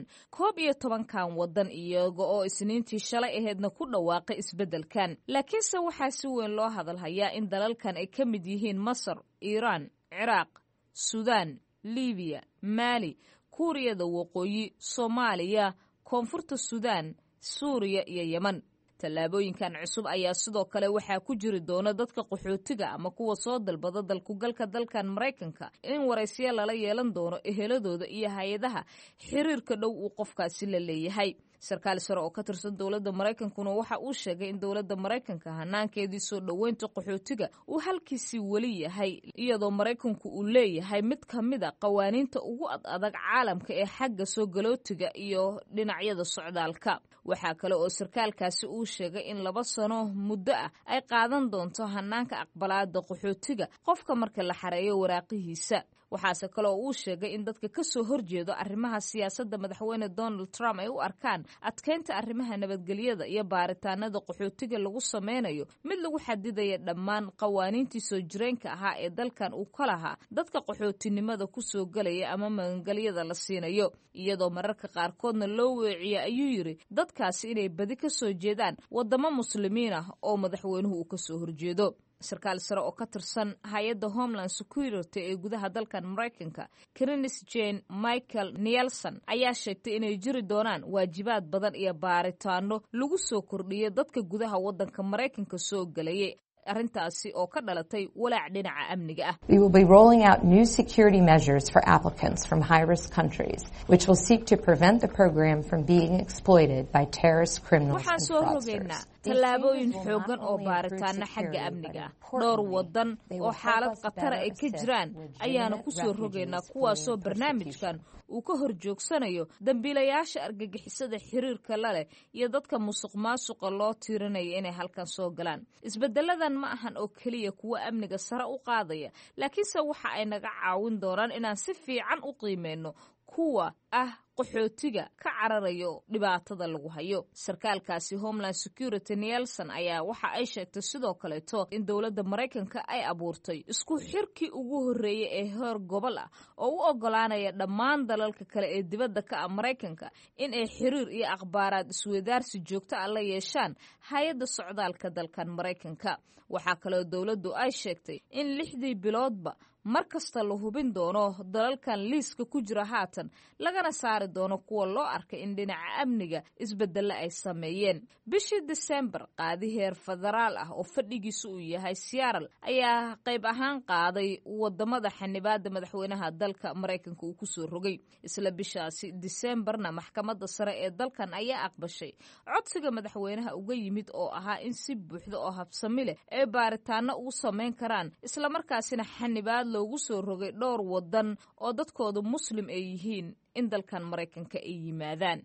11 waddan iyaga oo isniintii shalay aheedna ku dhawaaqay isbeddelkan laakiinse waxaa si weyn loo hadalhayaa in dalalkan ay ka mid yihiin Masar, Iiraan, Ciraaq, Suudaan, Liibiya, Maali, Kuuriyada Waqooyi, Soomaaliya, Koonfurta Suudaan, Suuriya iyo Yemen. tallaabooyinkan cusub ayaa sidoo kale waxaa ku jiri doona dadka qaxootiga ama kuwa soo dalbada dalkugalka dalkan maraykanka in waraysiyo lala yeelan doono eheladooda iyo hay-adaha xiriirka dhow uu qofkaasi la leeyahay. sarkaal sare oo ka tirsan dowladda maraykankuna waxa uu sheegay in dowladda maraykanka hanaankeedii soo dhoweynta qaxootiga uu halkiisii weli yahay iyadoo maraykanku uu leeyahay mid ka mid a qawaaniinta ugu adag caalamka ee xagga soo galootiga iyo dhinacyada socdaalka. waxaa kale oo sarkaalkaasi uu sheegay in 2 sano muddo ah ay qaadan doonto hanaanka aqbalaada qaxootiga qofka marka la xareeyo waraaqihiisa. waxaase kale oo uu sheegay in dadka ka soo horjeedo arrimaha siyaasadda madaxweyne Donald Trump ay u arkaan adkeynta arrimaha nabadgelyada iyo baaritaanada qaxootiga lagu sameynayo mid lagu xadidaya dhammaan qawaaniintii soo jireenka ahaa ee dalkan uu ka lahaa dadka qaxootinimada ku soo galaya ama magangelyada la siinayo iyadoo mararka qaarkoodna loo weeciyo ayuu yiri dadkaasi inay badi ka soo jeedaan wadamo muslimiin ah oo madaxweynuhu uu ka soo horjeedo. sarkaal sare oo ka tirsan hay-adda Homeland Security ee gudaha dalkan maraykanka Kenneth Jane Michael Nielsen ayaa sheegtay inay jiri doonaan waajibaad badan iyo baaritaano lagu soo kordhiyay dadka gudaha waddanka maraykanka soo galayay arrintaasi oo ka dhalatay walaac dhinaca amniga ah. We will be rolling out new security measures for applicants from high-risk countries, which will seek to prevent the program from being exploited by terrorist criminals and fraudsters. tallaabooyin xoogan oo baaritaana xagga amniga ah dhowr waddan oo xaalad khatara ay ka jiraan ayaana ku soo rogaynaa kuwaasoo barnaamijkan uu ka hor joogsanayo dambiilayaasha argagixisada xiriirka la leh iyo dadka musuqmaasuqa loo tiirinaya inay halkan soo galaan. isbeddeladan ma ahan oo keliya kuwa amniga sare u qaadaya laakiinse waxa ay naga caawin doonaan inaan si fiican u qiimeyno kuwa ah qaxootiga ka cararayo dhibaatada lagu hayo. sarkaalkaasi Homeland Security Nielsen ayaa waxa ay sheegtay sidoo kaleeto in dowladda maraykanka ay abuurtay isku xirkii ugu horeeyay ee heer gobol ah oo u ogolaanaya dhammaan dalalka kale ee dibadda ka ah maraykanka in ay xiriir iyo akhbaaraad isweydaarsi joogto ah la yeeshaan hay-adda socdaalka dalkan maraykanka. waxaa kaloo dowladdu ay sheegtay in 6 biloodba mar kasta la hubin doono dalalkan liiska ku jira haatan lagana saari doono kuwa loo arkay in dhinaca amniga isbeddelo ay sameeyeen. bishii December qaadi heer federaal ah oo fadhigiisu uu yahay Seattle ayaa qayb ahaan qaaday wadamada xanibaada madaxweynaha dalka maraykanka uu ku soo rogay. isla bishaasi Decemberna maxkamadda sare ee dalkan ayaa aqbashay codsiga madaxweynaha uga yimid oo ahaa in si buuxda oo habsami leh ay baaritaano ugu sameyn karaan isla markaasina xanibaad loogu soo rogay dhowr waddan oo dadkooda muslim ay yihiin in dalkan maraykanka ay yimaadaan.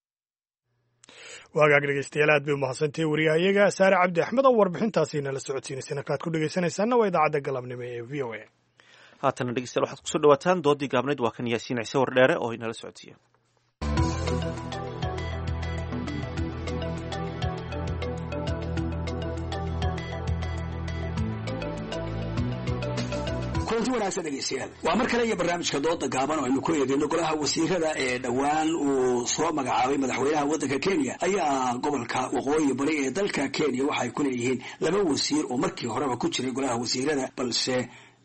waagaag dhegeystayaal aad bay umahadsantahay wariyahayaga Saare Cabdi Axmed oo warbixintaasi nala socodsiinaysay halkaad ku dhegeysanaysaana waa idaacadda galabnimo ee v o a. haatana dhegeystayaal waxaad kusoo dhawaataan doodii gaabneyd waa kan Yaasiin Ciise Wardheere oo inala socodsiiya. kulanti wanaagsan dhegeystayaal waa mar kale iyo barnaamijka dooda gaaban oo aynu ku eegayno golaha wasiirada ee dhowaan uu soo magacaabay madaxweynaha waddanka Kenya ayaa gobolka waqooyi bari ee dalka Kenya waxay ku leeyihiin 2 wasiir oo markii horeba ku jiray golaha wasiirada balse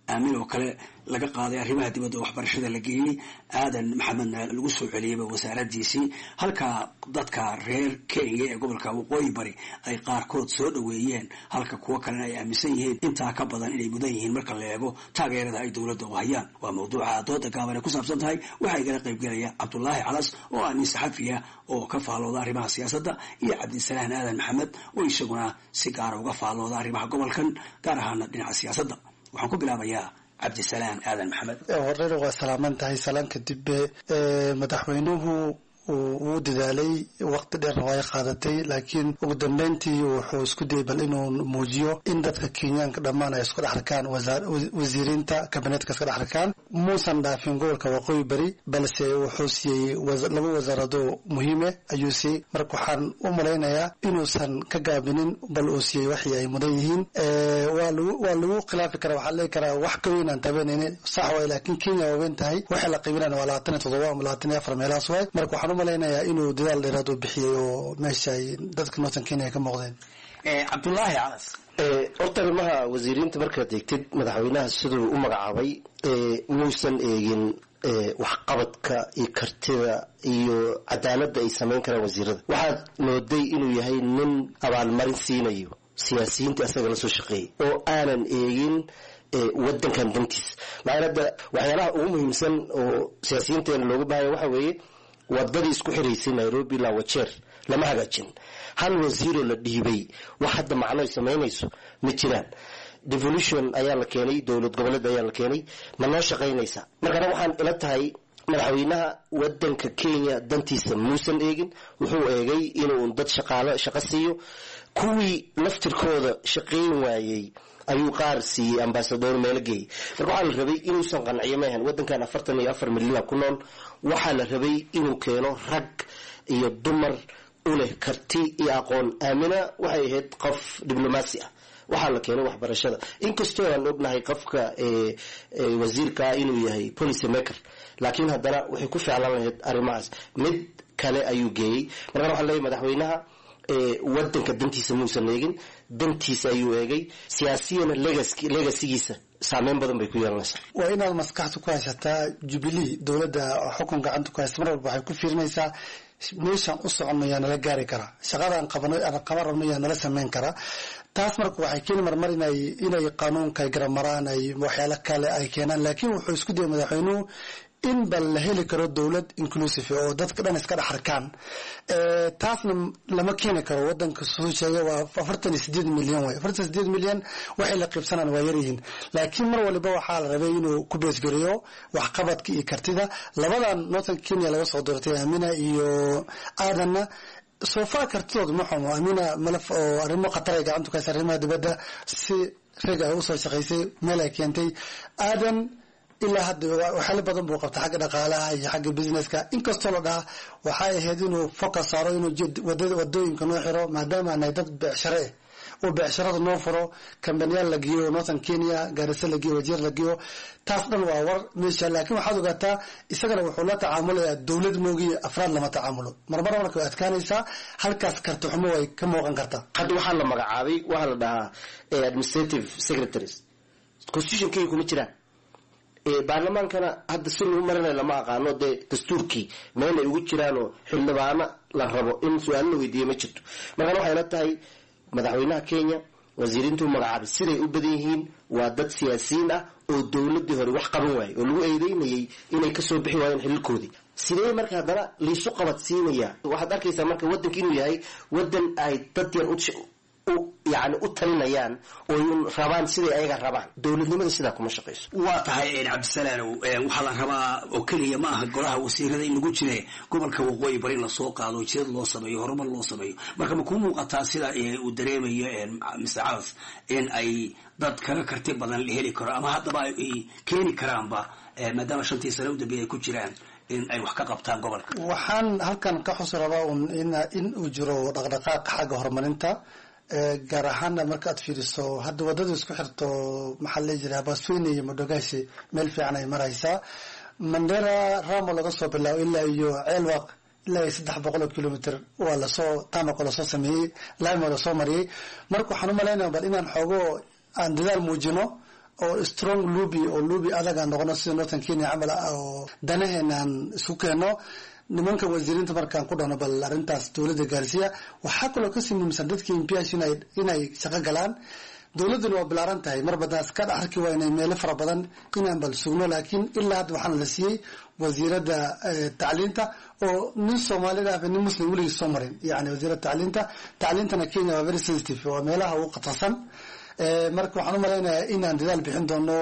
aamin oo kale laga qaaday arrimaha dibadda oo waxbarashada la geeyey aadan maxamedna lagu soo celiyeyba wasaaradiisii halka dadka reer kenya ee gobolka waqooyi bari ay qaarkood soo dhoweeyeen halka kuwo kalena ay aaminsan yihiin intaa ka badan inay mudan yihiin marka la eego taageerada ay dowladda u hayaan. waa mawduuca dooda gaaban ee ku saabsan tahay. waxaa igala qaybgelaya cabdulaahi calas oo ah nin saxafiya oo ka faallooda arrimaha siyaasadda iyo cabdisalaan aadan maxamed oo isaguna si gaara uga faallooda arrimaha gobolkan gaar ahaana dhinaca siyaasadda. waxaan ku bilaabayaa cabdisalaan aadan maxamed. horeyna waa salaaman tahay. salaan kadib madaxweynuhu wuu dadaalay, waqti dheerna waa qaadatay, laakiin ugu dambeyntii wuxuu isku dayay bal inuu muujiyo in dadka kenyaanka dhammaan ay isku dhex arkaan, wasiiriinta kabineetka iska dhex arkaan. muusan dhaafin gobolka waqooyi bari, balse wuxuu siiyey laba wasaarado muhiime ayuu siiyey. marka waxaan u malaynayaa inuusan ka gaabinin, bal uu siiyey waxii ay mudan yihiin. waa lagu khilaafi karaa, waxaa leegi karaa wax ka weyn aan tabanaynin, sax waay, laakiin kenya waa weyn tahay. waxay la qiibinaan waa 27 ama 24 meelahaas waay. marka waxaan malaynayaa inuu dadaal dheeraad u bixiyey oo meesha ay dadka northern kenya ay ka muuqdeen. cabdulaahi calas. horta arrimaha wasiiriinta markaad eegtid madaxweynaha siduu u magacaabay muusan eegin waxqabadka iyo kartida iyo cadaaladda ay samayn karaan wasiirada. waxaad mooday inuu yahay nin abaalmarin siinayo siyaasiyiinta asaga la soo shaqeeyay oo aanan eegin wadankan dantiisa. laakiin hadda waxyaalaha ugu muhiimsan oo siyaasiyiinteena looga baahaya waxa weeye wadadii isku xiraysay Nairobi ilaa Wajeer lama hagaajin. hal wasiiro la dhiibay wax hadda macno ay samaynayso ma jiraan. devolution ayaa la keenay, dowlad goboleed ayaa la keenay, ma noo shaqaynaysa. markana waxaan ila tahay madaxweynaha wadanka Kenya dantiisa muusan eegin. wuxuu eegay inuu dad shaqo siiyo. kuwii laftirkooda shaqayn waayay ayuu qaar siiyey ambassador meel geeyay. marka waxaa la rabay inuusan qanciyo maahan. wadankan 44 milyan ku nool, waxaa la rabay inuu keeno rag iyo dumar u leh karti iyo aqoon. aamina waxay ahayd qof diblomaasi ah. waxaa la keenay waxbarashada, inkastoo aan ognahay qofka wasiirka inuu yahay policy maker, laakiin haddana waxay ku ficlaan lahayd arrimahaas. mid kale ayuu geeyey. marka waxaa leeyahay madaxweynaha wadanka dantiisa muusan eegin, dantiisa ayuu eegay. siyaasiyana legasigiisa saameyn badan bay ku yeelanaysaa. waa inaad maskaxda ku haysataa Jubilee, dowladda xukun gacanta ku haysta, mar walba waxay ku fiirinaysaa meeshaan u soconno yaa nala gaari karaa, shaqadaan qaban rabno yaa nala samayn karaa. taas marka waxay keeni marmar inay qanuunka ay garamaraan, ay waxyaalo kale ay keenaan. laakiin wuxuu isku dayay madaxweynuhu in bal la heli karo dowlad inclusive oo dadka dhan iska dhex arkaan. taasna lama keeni karo. wadanka soo sheegay waa 48 milyan way. 48 milyan waxay la qiibsanaan waa yaryihiin. laakiin mar waliba waxaa la rabay inuu ku beesgariyo waxqabadka iyo kartida. labadan northern Kenya laga soo doortay Amina iyo Aadanna soo faa kartidooda ma xumo. Amina malaf oo arrimo khatar ay gacanta ku haysa arrimaha dibadda, si rag ay u soo shaqaysay meel ay keentay. Aadan ilaa hadda waxyaalo badan buu qabta xagga dhaqaalaha iyo xagga businesska. inkastoo la dhaha waxay ahayd inuu focus saaro inuu wadooyinka noo xiro, maadaama aanay dad beecshare oo beecsharada noo furo, kambaniyaal la geeyo northern Kenya, Garissa la geeyo, Wajeer la geeyo. taas dhan waa war meesha. laakiin waxaad ogaataa isagana wuxuu la tacaamulayaa dowlad moogiye afraad lama tacaamulo. marmar marka way adkaanaysaa, halkaas karti xumo way ka muuqan kartaa. hadda waxaa la magacaabay waxaa la dhahaa administrative secretaries. constitution-kii kuma jiraan. baarlamaankana hadda si lagu marinayo lama aqaano. dee dastuurkii meel ay ugu jiraanoo xildhibaano la rabo in su-aalo la weydiiyo ma jirto. markaan waxay la tahay madaxweynaha Kenya wasiiriintuu magacaabay siday u badan yihiin waa dad siyaasiyiin ah oo dowladii hore wax qaban waayay oo lagu eedeynayay inay kasoo bixi waayeen xililkoodii. sidee marka haddana liisu qabadsiinaya? waxaad arkaysaa marka wadanka inuu yahay wadan ay dad yar yani u talinayaan oo rabaan siday ayaga rabaan. dowladnimada sidaa kuma shaqayso. waa tahay cabdisalaanow, waxaa la rabaa oo keliya ma aha golaha wasiirada in lagu jira gobolka waqooyi bari in lasoo qaado, jidad loo sameeyo, horumar loo sameeyo. marka ma kuu muuqataa sida uu dareemayo Mr. Calas in ay dad kaga karti badan la heli karo ama haddaba ay keeni karaanba maadaama 5 sano u dambeeyay ku jiraan in ay wax ka qabtaan gobolka? waxaan halkan ka xusi rabaa in uu jiro dhaqdhaqaaq xagga horumarinta, gaar ahaana markaad fiiriso hadda wadada isku xirto maxaa la jiraa Basweyne iyo Modogashi meel fiican ay maraysaa. Mandera Ramo laga soo bilaabo ilaa iyo Ceelwaq ilaa 300 kilomitir waa la soo Tamako la soo sameeyay, Laamo la soo mariyay. marka waxaan u maleynayaa bal inaan xoogo aan dadaal muujino oo strong lobby adaga noqono sida Northern Kenya camal oo danaheenan isku keeno nimanka wasiirinta markaan ku dhano bal arintaas dawladda gaarsiya waxa kaloo ka simimsan dadkii MPs inay shaqo galaan dawladdu waa bilaaran tahay mar badan ka dhaxarki waa inay meel fara badan inaan bal sugno laakiin ilaa hadda waxaan la siiyay wasiirada tacliinta oo nin Soomaaliyeed ah nin muslim wali soo marin yani wasiirada tacliintana Kenya waa very sensitive waa meelaha ugu qatarsan marka waxaan u maleynayaa inaan dadaal bixin doono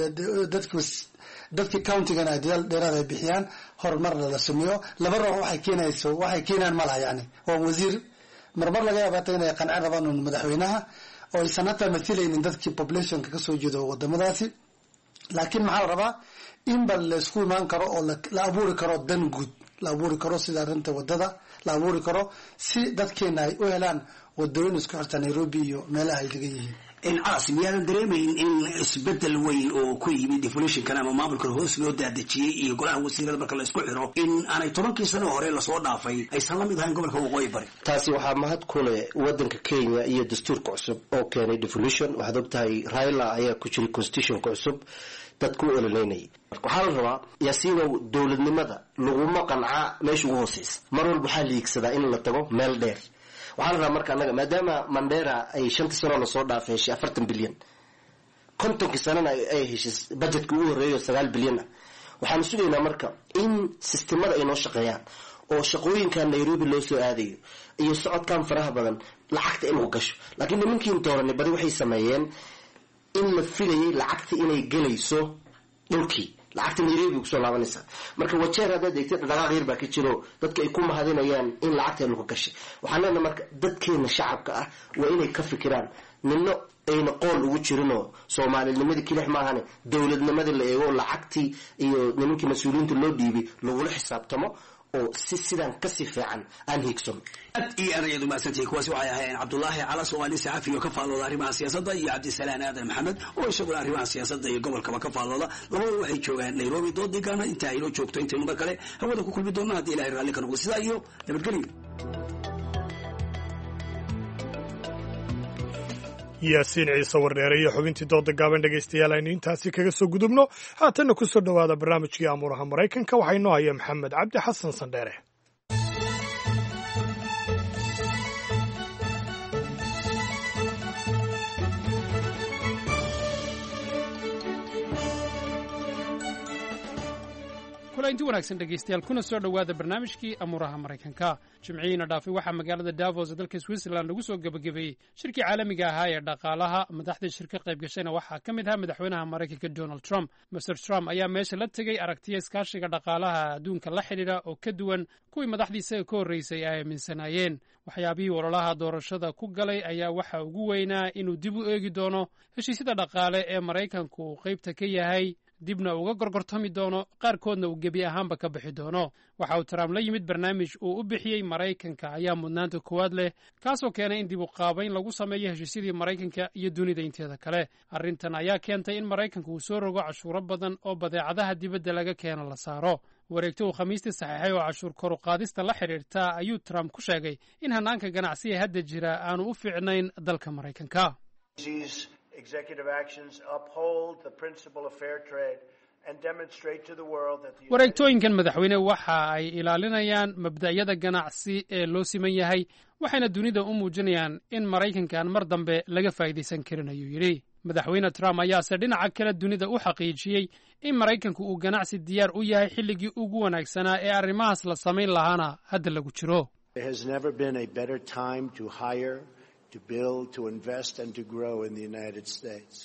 dadka county-gana dadaal dheeraad ay bixiyaan horumar la sameeyo laba ruux waxay keenaan malaha yani oo wasiir marmar laga yaabaa inay qancin rabaan madaxweynaha oo ay sanata masilaynin dadkii population-ka ka soo jeedo wadamadaasi laakiin maxaa la rabaa in bal la isku imaan karo oo la abuuri karo dan guud la abuuri karo sida arinta wadada la abuuri karo si dadkeena ay u helaan wadooyin isku xirta Nairobi iyo meelaha ay degan yihiin in miyaadan dareemayn in isbedel weyn oo ku yimid devolution-kan ama maamulka hoos loo daadejiyey iyo golaha wasiirada marka la isku xiro in aanay 10 sano hore la soo dhaafay aysan la mid ahayn gobolka waqooyi bari taasi waxaa mahad ku leh wadanka Kenya iyo dastuurka cusub oo keenay devolution waxaad ogtahay Raila ayaa ku jiray constitution-ka cusub dadku ololeynay waxaa la rabaa yaasiino dawladnimada laguma qanca meesha ugu hooseysa mar walba waxaa liigsadaa in la tago meel dheer waxaa la rabaa marka anaga maadaama Mandera ay 5 sano la soo dhaafay 40 bilyan 50 sanana ay heshiis budgetka ugu horeeyo 9 bilyan waxaan sugaynaa marka in sistemada ay noo shaqeeyaan oo shaqooyinka Nairobi loo soo aadayo iyo socodkan faraha badan lacagta inuu gasho laakiin nimankii dooranay badi waxay sameeyeen in la filayay lacagta inay galayso dhulkii lacagta Nairobi ku soo laabanaysa marka wajeer hada deegtay dhaqaaq yar baa ka jiro dadka ay ku mahadinayaan in lacagta lagu gashay waxaan leenahay marka dadkeena shacabka ah waa inay ka fikiraan ninno ayna qool ugu jirino Soomaalinimadii kaliya ma ahan dawladnimadii la eego lacagtii iyo nimankii mas'uuliyiinta loo dhiibay lagu xisaabtamo oo sidan ka si fiican aan higson iyo arayadu ma santii kuwaas waxay ahaayeen Cabdullaahi Cala Soomaali saxafi oo ka faalooda arrimaha siyaasadda iyo Cabdisalaan Aadan Maxamed oo isaguna arrimaha siyaasadda iyo gobolka ka faalooda labadu waxay joogaan Nairobi dooddigana inta ay joogto inta mar kale hawada ku kulmi doonaa hadii Ilaahay raalli ka noqdo sida iyo nabadgelyo yaasiin ciise wardheere iyo xubintii dooda gaaban dhegaystayaal aynu intaasi kaga soo gudubno haatanna ku soo dhowaada barnaamijkii amuuraha maraykanka waxaa inoo haya maxamed cabdi xasan sandheere inti wanaagsan dhegaystayaal kuna soo dhowaada barnaamijkii amuuraha maraykanka jimcihiina dhaafay waxaa magaalada Davos ee dalka Switzerland lagu soo gabagabeeyey shirkii caalamiga ahaa ee dhaqaalaha madaxda shirka qayb gashayna waxaa ka mid ah madaxweynaha Maraykanka Donald Trump Mr. Trump ayaa meesha la tegay aragtiya iskaashiga dhaqaalaha adduunka la xidhiidha oo ka duwan kuwii madaxdiisa ka horreysay ay aaminsanaayeen waxyaabihii ololaha doorashada ku galay ayaa waxa ugu weynaa inuu dib u eegi doono heshiisyada dhaqaale ee Maraykanku uu qaybta ka yahay dibna uga gorgortami doono qaarkoodna uu gebi ahaanba ka bixi doono waxa uu Trump la yimid barnaamij uu u bixiyey Maraykanka ayaa mudnaanta koowaad leh kaasoo keenay in dib u qaabayn lagu sameeyo heshiisyadii Maraykanka iyo dunida inteeda kale arrintan ayaa keentay in Maraykanku uu soo rogo cashuuro badan oo badeecadaha dibadda laga keeno la saaro wareegto uu khamiistii saxiixay oo cashuur kor u qaadista la xidhiirta ayuu Trump ku sheegay in hanaanka ganacsiga hadda jira aanu u fiicnayn dalka Maraykanka Executive actions uphold the principle of fair trade and demonstrate to the world that the wareegtooyinkan madaxweyne waxa ay ilaalinayaan mabda'yada ganacsi ee loo siman yahay waxayna dunida u muujinayaan in Maraykankan mar dambe laga faa'iideysan karin ayuu yidhi madaxweyne Trump ayaase dhinaca kale dunida u xaqiijiyey in Maraykanku uu ganacsi diyaar u yahay xilligii ugu wanaagsanaa ee arrimahaas la samayn lahaana hadda lagu jiro There has never been a better time to hire to build, to invest and to grow in the United States.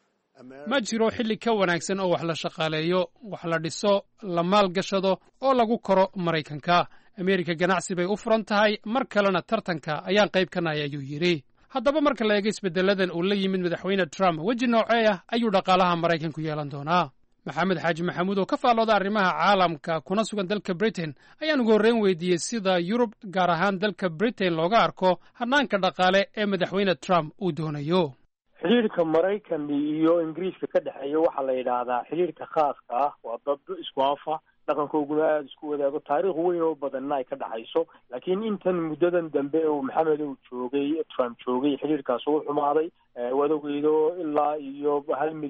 ma jiro xilli ka wanaagsan oo wax la shaqaaleeyo wax la dhiso la maalgashado oo lagu koro Maraykanka Ameerika ganacsi bay u furan tahay mar kalena tartanka ayaan qayb ka nahay ayuu yidhi haddaba marka la eego isbeddeladan uu la yimid madaxweyne Trump weji noocee ah ayuu dhaqaalaha Maraykanku yeelan doonaa maxamed xaaji maxamuud oo ka faalooda arrimaha caalamka kuna sugan dalka Britain ayaan ugu horreyn weydiiyey sida Yurub gaar ahaan dalka Britain looga arko hanaanka dhaqaale ee madaxweyne Trump uu doonayo xiriirka Maraykan iyo Ingiriiska ka dhaxeeya waxa la yiraahdaa xiriirka khaaska ah waa dad isku afa dhaqankooguna aada isku wadaago taariikh weyn oo badanna ay ka dhaxayso. laakiin intan muddadan dambe oo maxamed uu joogay, Trump joogay, xiriirkaas uu xumaaday. wadaweydo ilaa iyo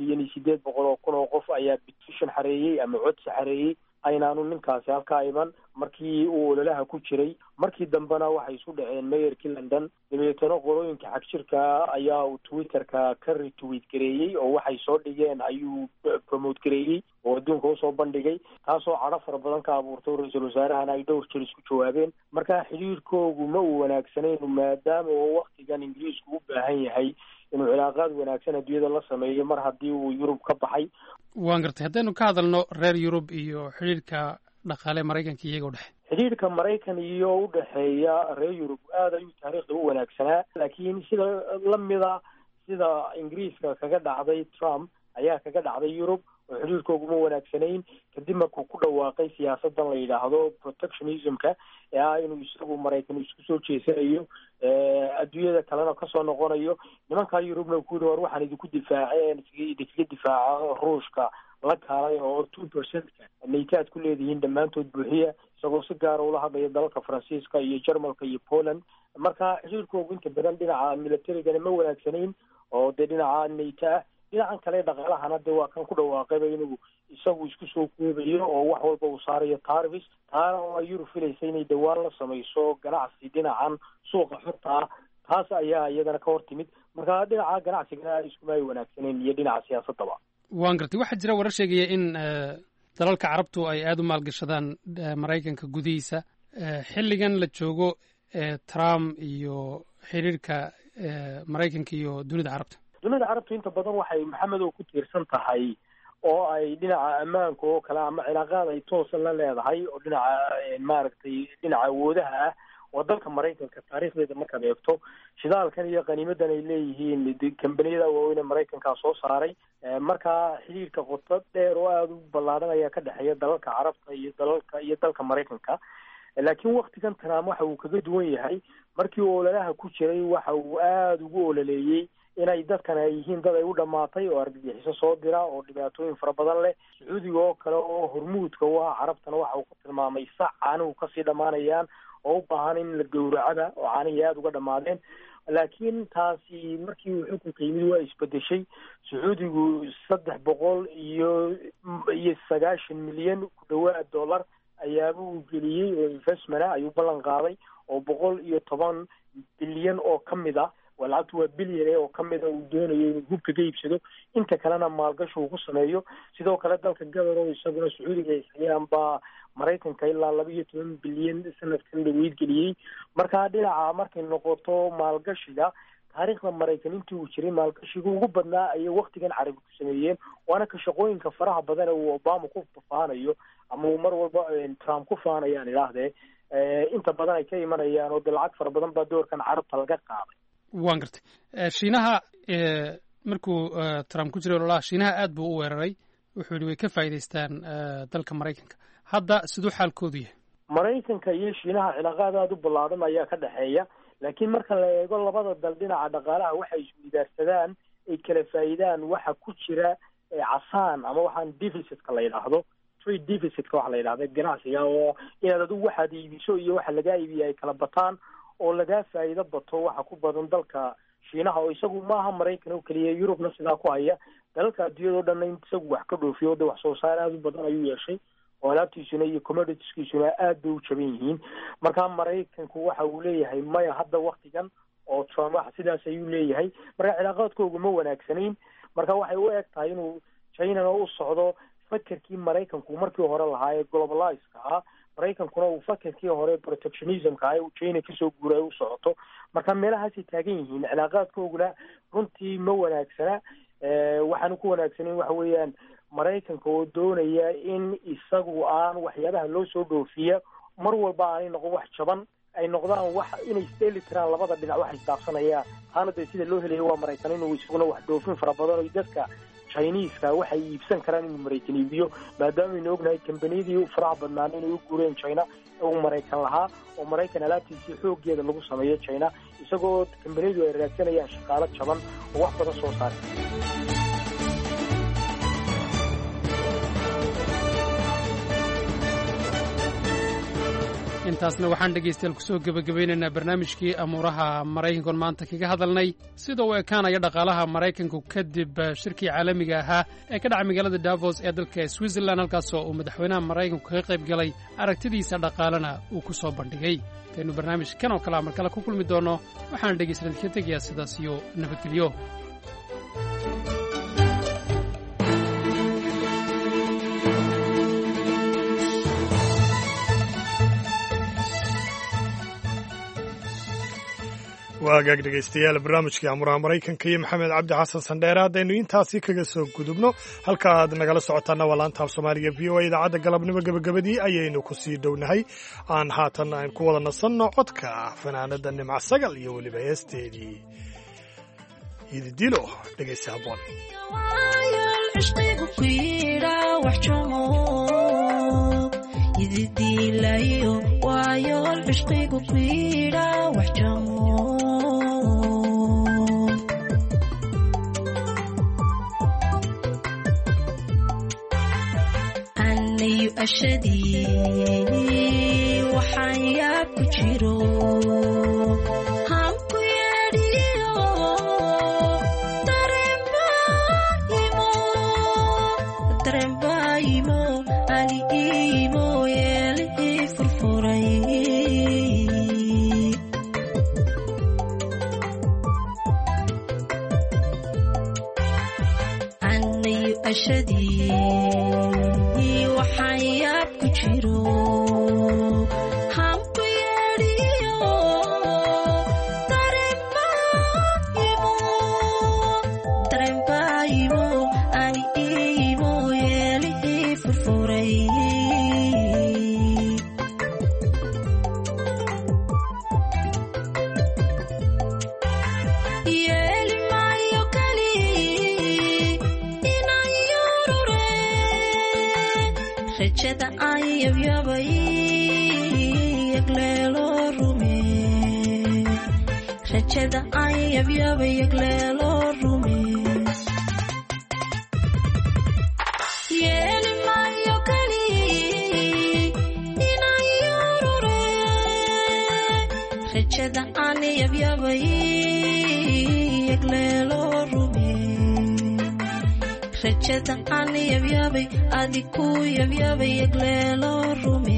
1,800,000 oo qof ayaa petition xareeyey ama codsi xareeyey aynaanu ninkaasi halkaa iman markii uu ololaha ku jiray. markii dambena waxay isu dhaceen mayorkii London, dabeetana qolooyinka xagjirka ayaa uu Twitterka ka retweet gareeyey oo waxay soo dhigeen ayuu promote gareeyey oo adduunka usoo bandhigay, taasoo cadho fara badan ka abuurtay. ra-iisul wasaarahana ay dhowr jeer isku jawaabeen. marka xiriirkoogu ma uu wanaagsanayn maadaama oo waktigan ingiriisku u baahan yahay inuu cilaaqaad wanaagsan adduunyada la sameeyo mar haddii uu Yurub ka baxay. waan gartay. haddaynu ka hadalno reer Yurub iyo xiriirka dhaqaale Maraykanka iyaga u dhexe, xiriirka Maraykan iyo u dhexeeya reer Yurub aad ayuu taariikhda u wanaagsanaa, laakiin sida lamida sida Ingiriiska kaga dhacday Trump ayaa kaga dhacday Yurub oo xiriirkoogu ma wanaagsanayn kadib markuu ku dhawaaqay siyaasadan la yidhaahdo protectionismka ee ah inuu isagu Maraykan isku soo jeesanayo adduunyada kalena kasoo noqonayo. nimankaa Yurubna ku yidhi war waxaan idinku difaaceen idinkaga difaaca Ruushka la kaalay oo 2%-ka NATO aad ku leedihiin dhammaantood buuxiya, isagoo si gaara ula hadlaya dalalka Faransiiska iyo Jarmalka iyo Poland. marka xiriirkoogu inta badan dhinaca militarigana ma wanaagsanayn oo dee dhinaca NATO ah. dhinacan kale dhaqaalahana dee waa kan ku dhawaaqayba inuu isagu isku soo koobayo oo wax walba uu saarayo tariffs, taana oo ay Yurub filaysa inay dhawaan la samayso ganacsi dhinacan suuqa xorta ah. taas ayaa iyadana ka hor timid. marka dhinaca ganacsigana iskuma ay wanaagsaneen iyo dhinaca siyaasadaba. waan gartay. waxaa jira warar sheegaya in dalalka carabtu ay aada u maalgashadaan Maraykanka gudihiisa. xilligan la joogo Trump iyo xiriirka Maraykanka iyo dunida carabta, dunida carabtu inta badan waxay maxamed oo ku tiirsan tahay oo ay dhinaca ammaanka oo kale ama cilaaqaad ay toosan la leedahay oo dhinaca maaragtay dhinaca awoodaha ah oo dalka Maraykanka taariikhdeeda markaad eegto shidaalkan iyo qaniimadan ay leeyihiin kambaniyada waaweyn ee Maraykanka soo saaray. marka xiriirka qoto dheer oo aada u ballaaran ayaa ka dhexeeya dalalka carabta iyo dalka Maraykanka. laakiin waktigan Trump waxa uu kaga duwan yahay markii uu ololaha ku jiray waxa uu aada ugu ololeeyey inay dadkan ay yihiin dad ay u dhamaatay oo argagixiso soo dira oo dhibaatooyin fara badan leh. Sacuudiga oo kale oo hormuudka u ah carabtana waxa uu ku tilmaamay sac caanuhu kasii dhammaanayaan oo u baahan in la gowracada oo caanihii aada uga dhammaadeen. laakiin taasi markii uu xukunka yimid waa isbedeshay. sacuudigu 390 milyan ku dhawaad dollar ayaaba uu geliyey oo investment ayuu ballan qaaday oo 110 bilyan oo kamid ah lacagtu waa bilyan oo kamid uu doonayo inuu hubka ka iibsado, inta kalena maalgashi uu ku sameeyo. sidoo kale dalka Qatar oo isaguna Sacuudiga ayaan baa Maraykanka ilaa 12 bilyan sanadkan dhaweyd geliyey. marka dhinaca markay noqoto maalgashiga taariikhda Maraykan intii uu jiray maalgashiga ugu badnaa ayay waqtigan carabi ku sameeyeen, waana ka shaqooyinka faraha badan ee uu Obama ku faanayo ama uu mar walba Trump ku faanayaan ilaahdee inta badan ay ka imanayaan oo lacag fara badan baa doorkan carabta laga qaaday. waan gartay. shiinaha markuu Trump ku jiray ololaha shiinaha aad buu u weeraray, wuxuu yidhi way ka faa'iidaystaan dalka Maraykanka. hadda siduu xaalkoodu yahay? Maraykanka iyo shiinaha cilaaqaad aada u ballaaran ayaa ka dhexeeya, laakiin marka la eego labada dal dhinaca dhaqaalaha waxay isweydaarsadaan ay kala faa'iidaan waxa ku jira casaan ama waxaan deficitka la yidhaahdo trade deficitka waxa la yidhahda ganacsiga oo inaad adigu waxaad iibiso iyo waxa lagaa iibiya ay kala bataan oo lagaa faa'iido bato waxa ku badan dalka shiinaha oo isagu maaha Maraykan oo kaliya, Yurubna sidaa ku haya. dalalka adduunyada oo dhan isagu wax ka dhoofiyo wax soo saar aada u badan ayuu yeeshay oo alaabtiisuna iyo commoditieskiisuna aad bay u jaban yihiin. marka Maraykanku waxa uu leeyahay maya hadda waktigan oo Trump sidaas ayuu leeyahay. marka cilaaqaadkoogu ma wanaagsanayn. marka waxay u eg tahay inuu China u socdo fakarkii Maraykanku markii hore lahaa ee globalized ah. Maraykankuna uu fakarkii hore protectionismka ah uu China kasoo guuray u socoto. marka meelahaasay taagan yihiin. cilaaqaadkooguna runtii ma wanaagsana. waxaan ku wanaagsanayn waxa weeyaan Maraykanka oo doonaya in isagu aan waxyaabaha loo soo dhoofiya mar walba aanay noqon wax jaban, ay noqdaan wax inay isdheeli tiraan labada dhinac wax isdaafsanayaan. taana dee sida loo helayo waa Maraykan inuu isaguna wax dhoofin fara badan oo dadka Chinese-ka waxay iibsan karaan inuu Maraykan iibiyo, maadaama aynu ognahay kambaniyadii faraha badnaan inay u guureen China oo Maraykan lahaa oo Maraykan alaabtiisii xooggeeda lagu sameeyo China, isagoo kambaniyadu ay raadsanayaan shaqaale jaban oo wax badan soo saaray. intaasna waxaan dhegaystayaal kusoo gebagabaynaynaa barnaamijkii amuuraha maraykankan maanta kaga hadalnay sida uu ekaanaya dhaqaalaha maraykanku kadib shirkii caalamiga ahaa ee ka dhacay magaalada davos ee dalka switzerland halkaasoo uu madaxweynaha maraykanku kaga qayb galay aragtidiisa dhaqaalena uu ku soo bandhigay intaynu barnaamij kan oo kalea mar kale ku kulmi doonno waxaana dhegaystayaal ka tegayaa sidaas iyo nabadgelyo. waagaag dhegaystayaal barnaamijkii amuraha maraykanka iyo maxamed cabdi xasan sandheere haddaynu intaasi kaga soo gudubno halka aad nagala socotaana waa laanta af soomaaliga v o a idaacadda galabnimo gebagabadii ayaynu ku sii dhownahay aan haatan aan ku wada nasanno codka fanaanada nimca sagal iyo weliba heesteedii ididilo dhegaysi habboon. ididilayo waayool cishqigu kuidha wax jamo anayu ashadii waxaan yaab ku jiro hanku yeedhiyo darembaayimo aliimo yeelihii furfuray anayu ashadii waxaan yaab ku jiro hanku yeedhiyo darembaayimo aliimo yeelihii furfuray yeelimayo kali inaan yorure rajada aan yabyabay yagleelo rume rajada aan yabyabay yagleelo rume yeelimayo kali inaan yorure rajada aan yabyabay yagleelo rume rajada aan yabyabay adiku yabyabay yagleelo rume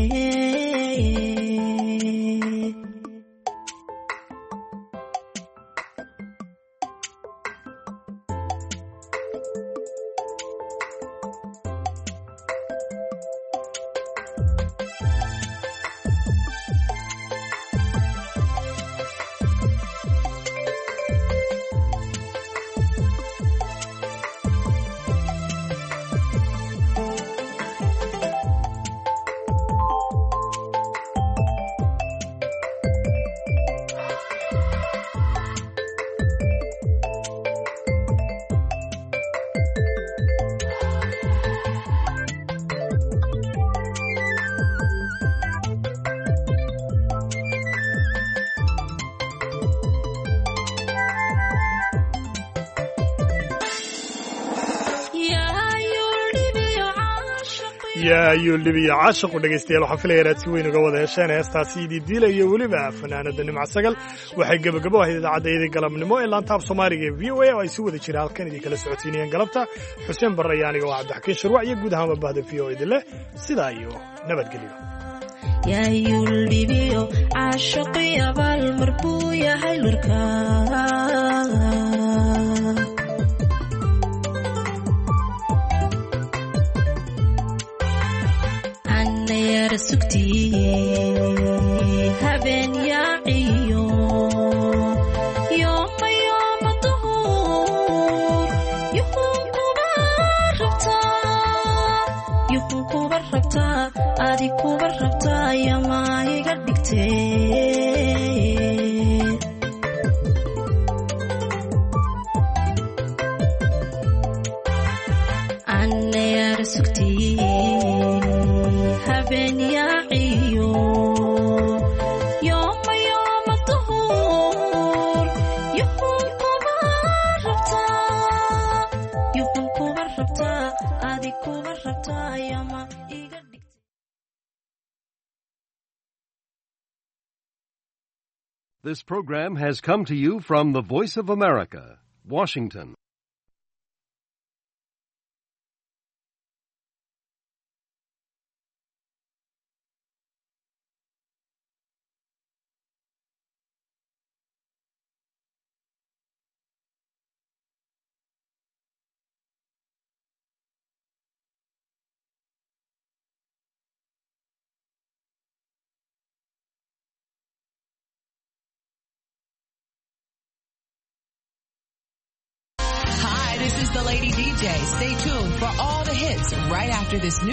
yaa ayuu libiya caashaqu dhegaystayaal waxaan filaya inaad si weyn uga wada hesheen heestaasi ididiila iyo weliba fanaanada nimca sagal waxay gebagabo ahayd idaacaddaydii galabnimo ee laantaab soomaaliga ee v o a oo ay si wada jira halkan idinkala socodsiinayeen galabta xuseen barre iyo aniga waa cabdixakiin sharwac iyo guud ahaanba bahda v o idin leh sidaa iyo nabadgelyo yaayuu libiyo caashaqi abaal mar buu yahay lurkaa anayara sugtii habeen yaaciyo yooma yooma duhur yuhun kuba rabtaa adi kuba rabtaa yamaa iga dhigtee anayara sugtii habeen yaaciyo yooma yooma duhur yuhun kuba rabtaa adi kuba rabtaa yama This program has come to you from the Voice of America, Washington. Hi, this is the Lady DJ. Stay tuned for all the hits right after this new